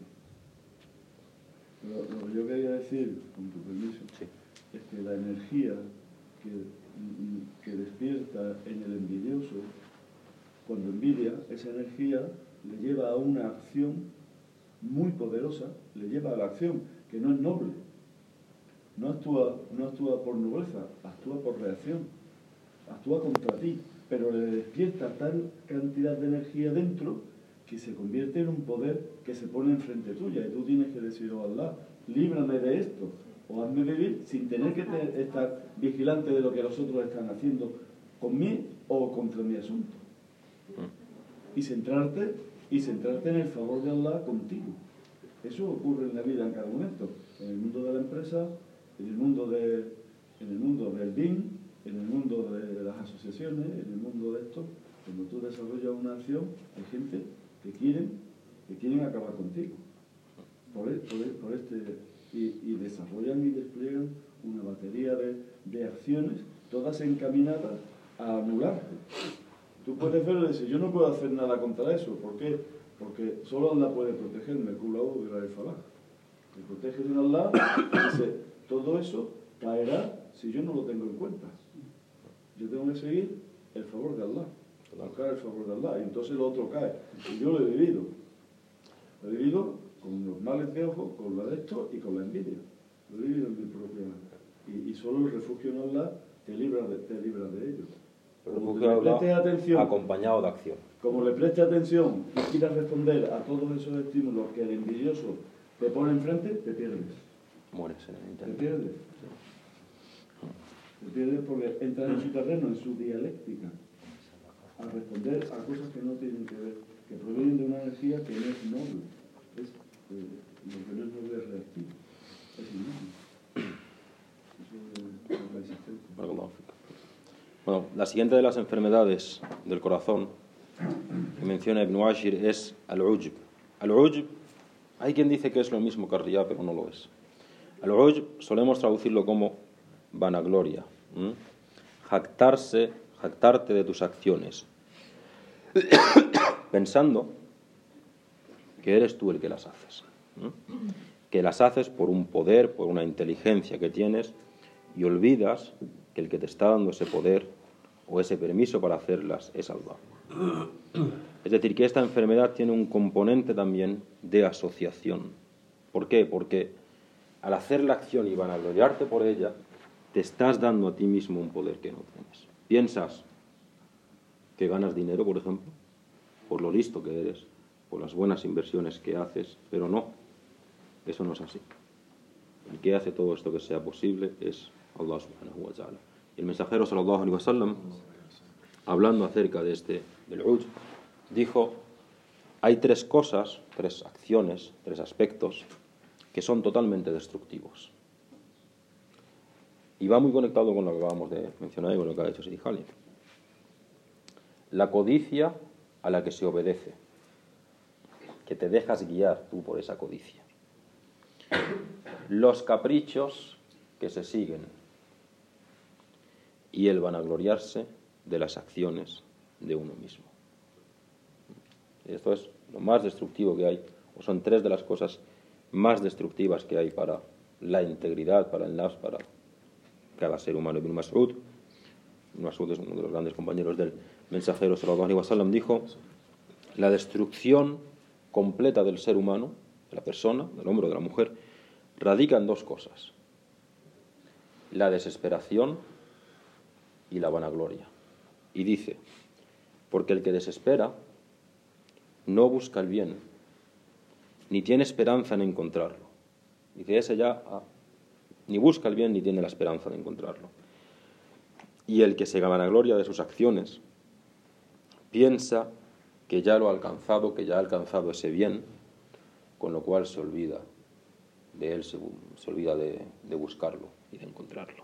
Pero lo que yo quería decir, con tu permiso, sí. es que la energía que, que despierta en el envidioso, cuando envidia, esa energía le lleva a una acción muy poderosa, le lleva a la acción, que no es noble. No actúa, no actúa por nobleza, actúa por reacción, actúa contra ti, pero le despierta tal cantidad de energía dentro que se convierte en un poder que se pone enfrente tuya, y tú tienes que decir: oh Allah, líbrame de esto, o hazme vivir sin tener que te, estar vigilante de lo que los otros están haciendo conmigo o contra mi asunto. Y centrarte, y centrarte en el favor de Allah contigo. Eso ocurre en la vida en cada momento, en el mundo de la empresa, en el mundo, de, en el mundo del B I M, en el mundo de las asociaciones, en el mundo de esto. Cuando tú desarrollas una acción, hay gente que quieren, que quieren acabar contigo. Por, el- por, el- por este, y, y desarrollan y despliegan una batería de, de acciones, todas encaminadas a anularte. Tú puedes verlo y decir: yo no puedo hacer nada contra eso. ¿Por qué? Porque solo Allah puede protegerme. Kullahu de la falah. Me protege de Allah. Dice: todo eso caerá si yo no lo tengo en cuenta. Yo tengo que seguir el favor de Allah, buscar el favor de Allah, y entonces lo otro cae. Y yo lo he vivido. Lo he vivido con los males de ojo, con la de esto y con la envidia. Lo he vivido en mi propia... Y, y solo el refugio en Allah te libra de, te libra de ello. Pero Como refugio le de Allah prestes atención, acompañado de acción. como le prestes atención y quieras responder a todos esos estímulos que el envidioso te pone enfrente, te pierdes. Mueres en el Te intento. pierdes. Te pierdes porque entras en su terreno, en su dialéctica, a responder a cosas que no tienen que ver, que provienen de una energía que no es noble. Es, eh, lo que no es noble es reactivo. Es innoble. Eso es la existencia. Barakallahu fik. Bueno, la siguiente de las enfermedades del corazón que menciona Ibn Ashir es al-ujb. Al-ujb, hay quien dice que es lo mismo que ar-riya, pero no lo es. Al-ujb solemos traducirlo como vanagloria, ¿m? jactarse, jactarte de tus acciones, pensando que eres tú el que las haces, ¿m? que las haces por un poder, por una inteligencia que tienes, y olvidas que el que te está dando ese poder o ese permiso para hacerlas es Allah. Es decir, que esta enfermedad tiene un componente también de asociación. ¿Por qué? Porque al hacer la acción y vanagloriarte por ella, te estás dando a ti mismo un poder que no tienes. Piensas que ganas dinero, por ejemplo, por lo listo que eres, por las buenas inversiones que haces, pero no, eso no es así. El que hace todo esto que sea posible es Allah subhanahu wa ta'ala. Y el mensajero sallallahu alaihi wasallam, hablando acerca de este, del ujb, dijo: hay tres cosas, tres acciones, tres aspectos que son totalmente destructivos. Y va muy conectado con lo que acabamos de mencionar y con lo que ha hecho Sidi Khalid. La codicia a la que se obedece, que te dejas guiar tú por esa codicia. Los caprichos que se siguen y el vanagloriarse de las acciones de uno mismo. Esto es lo más destructivo que hay, o son tres de las cosas más destructivas que hay para la integridad, para el nafs, para cada ser humano. Ibn Mas'ud, Ibn Mas'ud es uno de los grandes compañeros del mensajero sallallahu alaihi wasallam, dijo: la destrucción completa del ser humano, de la persona, del hombre o de la mujer, radica en dos cosas: la desesperación y la vanagloria. Y dice, porque el que desespera no busca el bien, ni tiene esperanza en encontrarlo. Dice, ese ya ah, ni busca el bien ni tiene la esperanza de encontrarlo. Y el que se vanagloria de sus acciones piensa que ya lo ha alcanzado, que ya ha alcanzado ese bien, con lo cual se olvida de él, se, se olvida de, de buscarlo y de encontrarlo.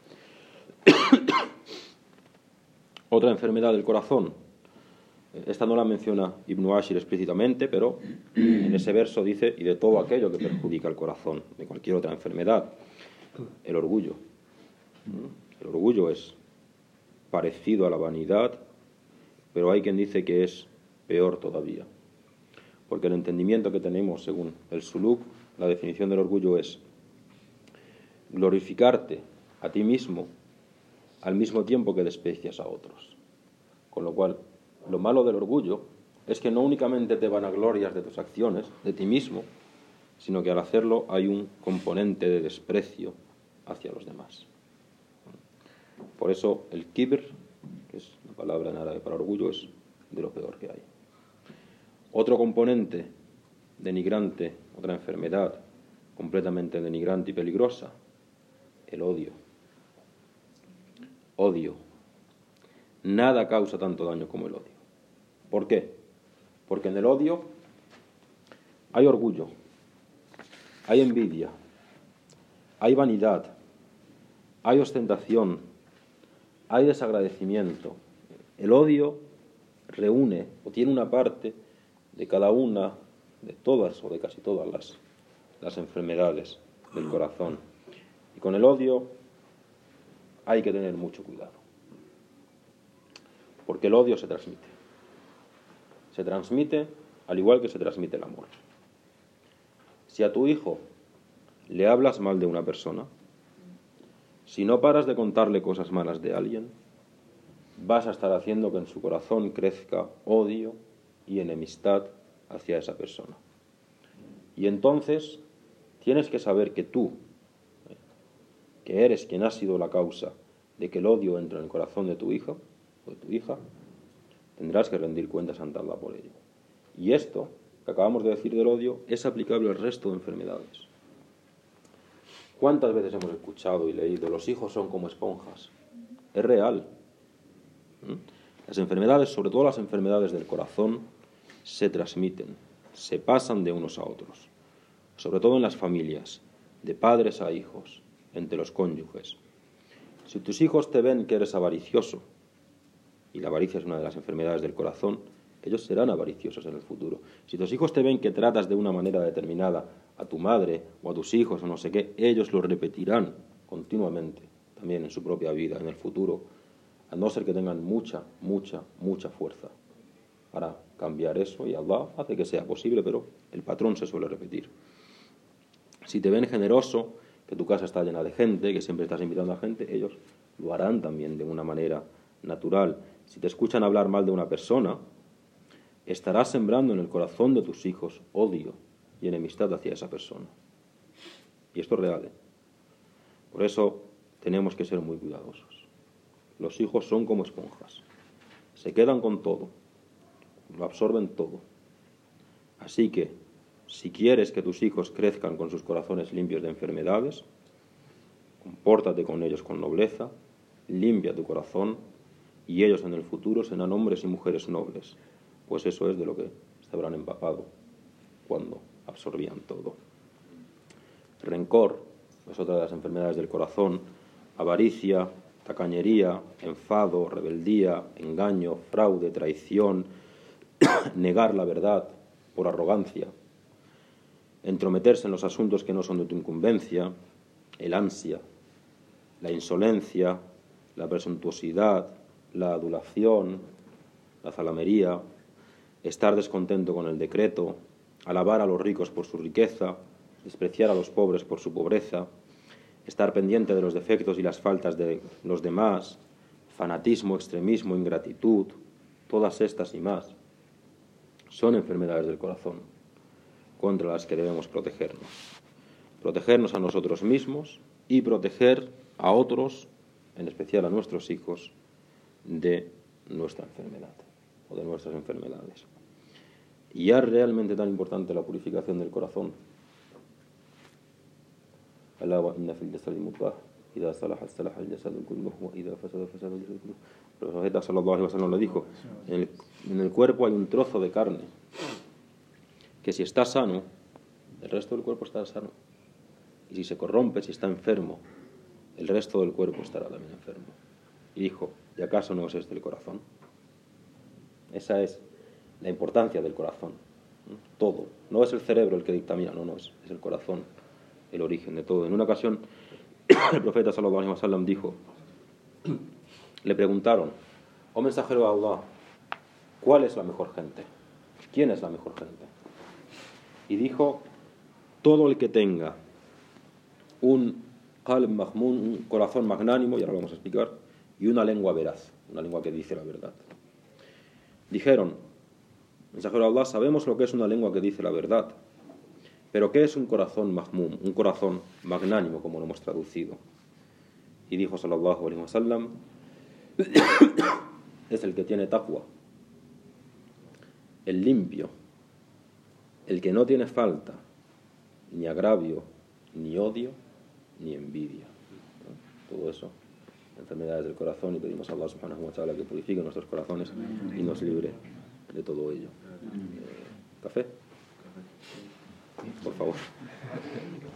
Otra enfermedad del corazón, esta no la menciona Ibn Ashir explícitamente, pero en ese verso dice, y de todo aquello que perjudica el corazón, de cualquier otra enfermedad, el orgullo. El orgullo es parecido a la vanidad, pero hay quien dice que es peor todavía, porque el entendimiento que tenemos según el Suluk, la definición del orgullo es glorificarte a ti mismo al mismo tiempo que desprecias a otros. Con lo cual, lo malo del orgullo es que no únicamente te vanaglorias de tus acciones, de ti mismo, sino que al hacerlo hay un componente de desprecio hacia los demás. Por eso el kibr, que es la palabra en árabe para orgullo, es de lo peor que hay. Otro componente denigrante, otra enfermedad completamente denigrante y peligrosa, el odio. Odio. Nada causa tanto daño como el odio. ¿Por qué? Porque en el odio hay orgullo, hay envidia, hay vanidad, hay ostentación, hay desagradecimiento. El odio reúne o tiene una parte de cada una, de todas o de casi todas las, las enfermedades del corazón. Y con el odio hay que tener mucho cuidado, porque el odio se transmite. Se transmite al igual que se transmite el amor. Si a tu hijo le hablas mal de una persona, si no paras de contarle cosas malas de alguien, vas a estar haciendo que en su corazón crezca odio y enemistad hacia esa persona. Y entonces tienes que saber que tú, que eres quien ha sido la causa de que el odio entre en el corazón de tu hijo o de tu hija, tendrás que rendir cuentas ante Allah por ello. Y esto que acabamos de decir del odio es aplicable al resto de enfermedades. ¿Cuántas veces hemos escuchado y leído los hijos son como esponjas? Es real. Las enfermedades, sobre todo las enfermedades del corazón, se transmiten, se pasan de unos a otros, sobre todo en las familias, de padres a hijos, entre los cónyuges. Si tus hijos te ven que eres avaricioso, y la avaricia es una de las enfermedades del corazón, ellos serán avariciosos en el futuro. Si tus hijos te ven que tratas de una manera determinada a tu madre o a tus hijos o no sé qué, ellos lo repetirán continuamente, también en su propia vida, en el futuro, a no ser que tengan mucha, mucha, mucha fuerza para cambiar eso, y Allah hace que sea posible, pero el patrón se suele repetir. Si te ven generoso, que tu casa está llena de gente, que siempre estás invitando a gente, ellos lo harán también de una manera natural. Si te escuchan hablar mal de una persona, estarás sembrando en el corazón de tus hijos odio y enemistad hacia esa persona. Y esto es real, ¿eh? Por eso tenemos que ser muy cuidadosos. Los hijos son como esponjas. Se quedan con todo. Lo absorben todo. Así que, si quieres que tus hijos crezcan con sus corazones limpios de enfermedades, compórtate con ellos con nobleza, limpia tu corazón, y ellos en el futuro serán hombres y mujeres nobles, pues eso es de lo que se habrán empapado cuando absorbían todo. Rencor es otra de las enfermedades del corazón, avaricia, tacañería, enfado, rebeldía, engaño, fraude, traición, negar la verdad por arrogancia, entrometerse en los asuntos que no son de tu incumbencia, el ansia, la insolencia, la presuntuosidad, la adulación, la zalamería, estar descontento con el decreto, alabar a los ricos por su riqueza, despreciar a los pobres por su pobreza, estar pendiente de los defectos y las faltas de los demás, fanatismo, extremismo, ingratitud, todas estas y más son enfermedades del corazón contra las que debemos protegernos. Protegernos a nosotros mismos y proteger a otros, en especial a nuestros hijos, de nuestra enfermedad o de nuestras enfermedades. Y ya es realmente tan importante la purificación del corazón. El profeta sallallahu alaihi wasallam lo dijo, en el, en el cuerpo hay un trozo de carne que si está sano, el resto del cuerpo estará sano, y si se corrompe, si está enfermo, el resto del cuerpo estará también enfermo. Y dijo, ¿y acaso no es este el corazón? Esa es la importancia del corazón, ¿no? Todo, no es el cerebro el que dictamina, no, no, es, es el corazón el origen de todo. En una ocasión el profeta sallallahu alaihi wasallam dijo, le preguntaron, oh mensajero de Allah, ¿cuál es la mejor gente? ¿Quién es la mejor gente? Y dijo, todo el que tenga un qalb mahmum, un corazón magnánimo, y ahora lo vamos a explicar, y una lengua veraz, una lengua que dice la verdad. Dijeron, mensajero de Allah, sabemos lo que es una lengua que dice la verdad, pero ¿qué es un corazón mahmum, un corazón magnánimo, como lo hemos traducido? Y dijo sallallahu alaihi wasallam, es el que tiene taqwa, el limpio, el que no tiene falta, ni agravio, ni odio, ni envidia. ¿No? Todo eso, enfermedades del corazón, y pedimos a Allah subhanahu wa ta'ala que purifique nuestros corazones y nos libre de todo ello. Eh, ¿Café?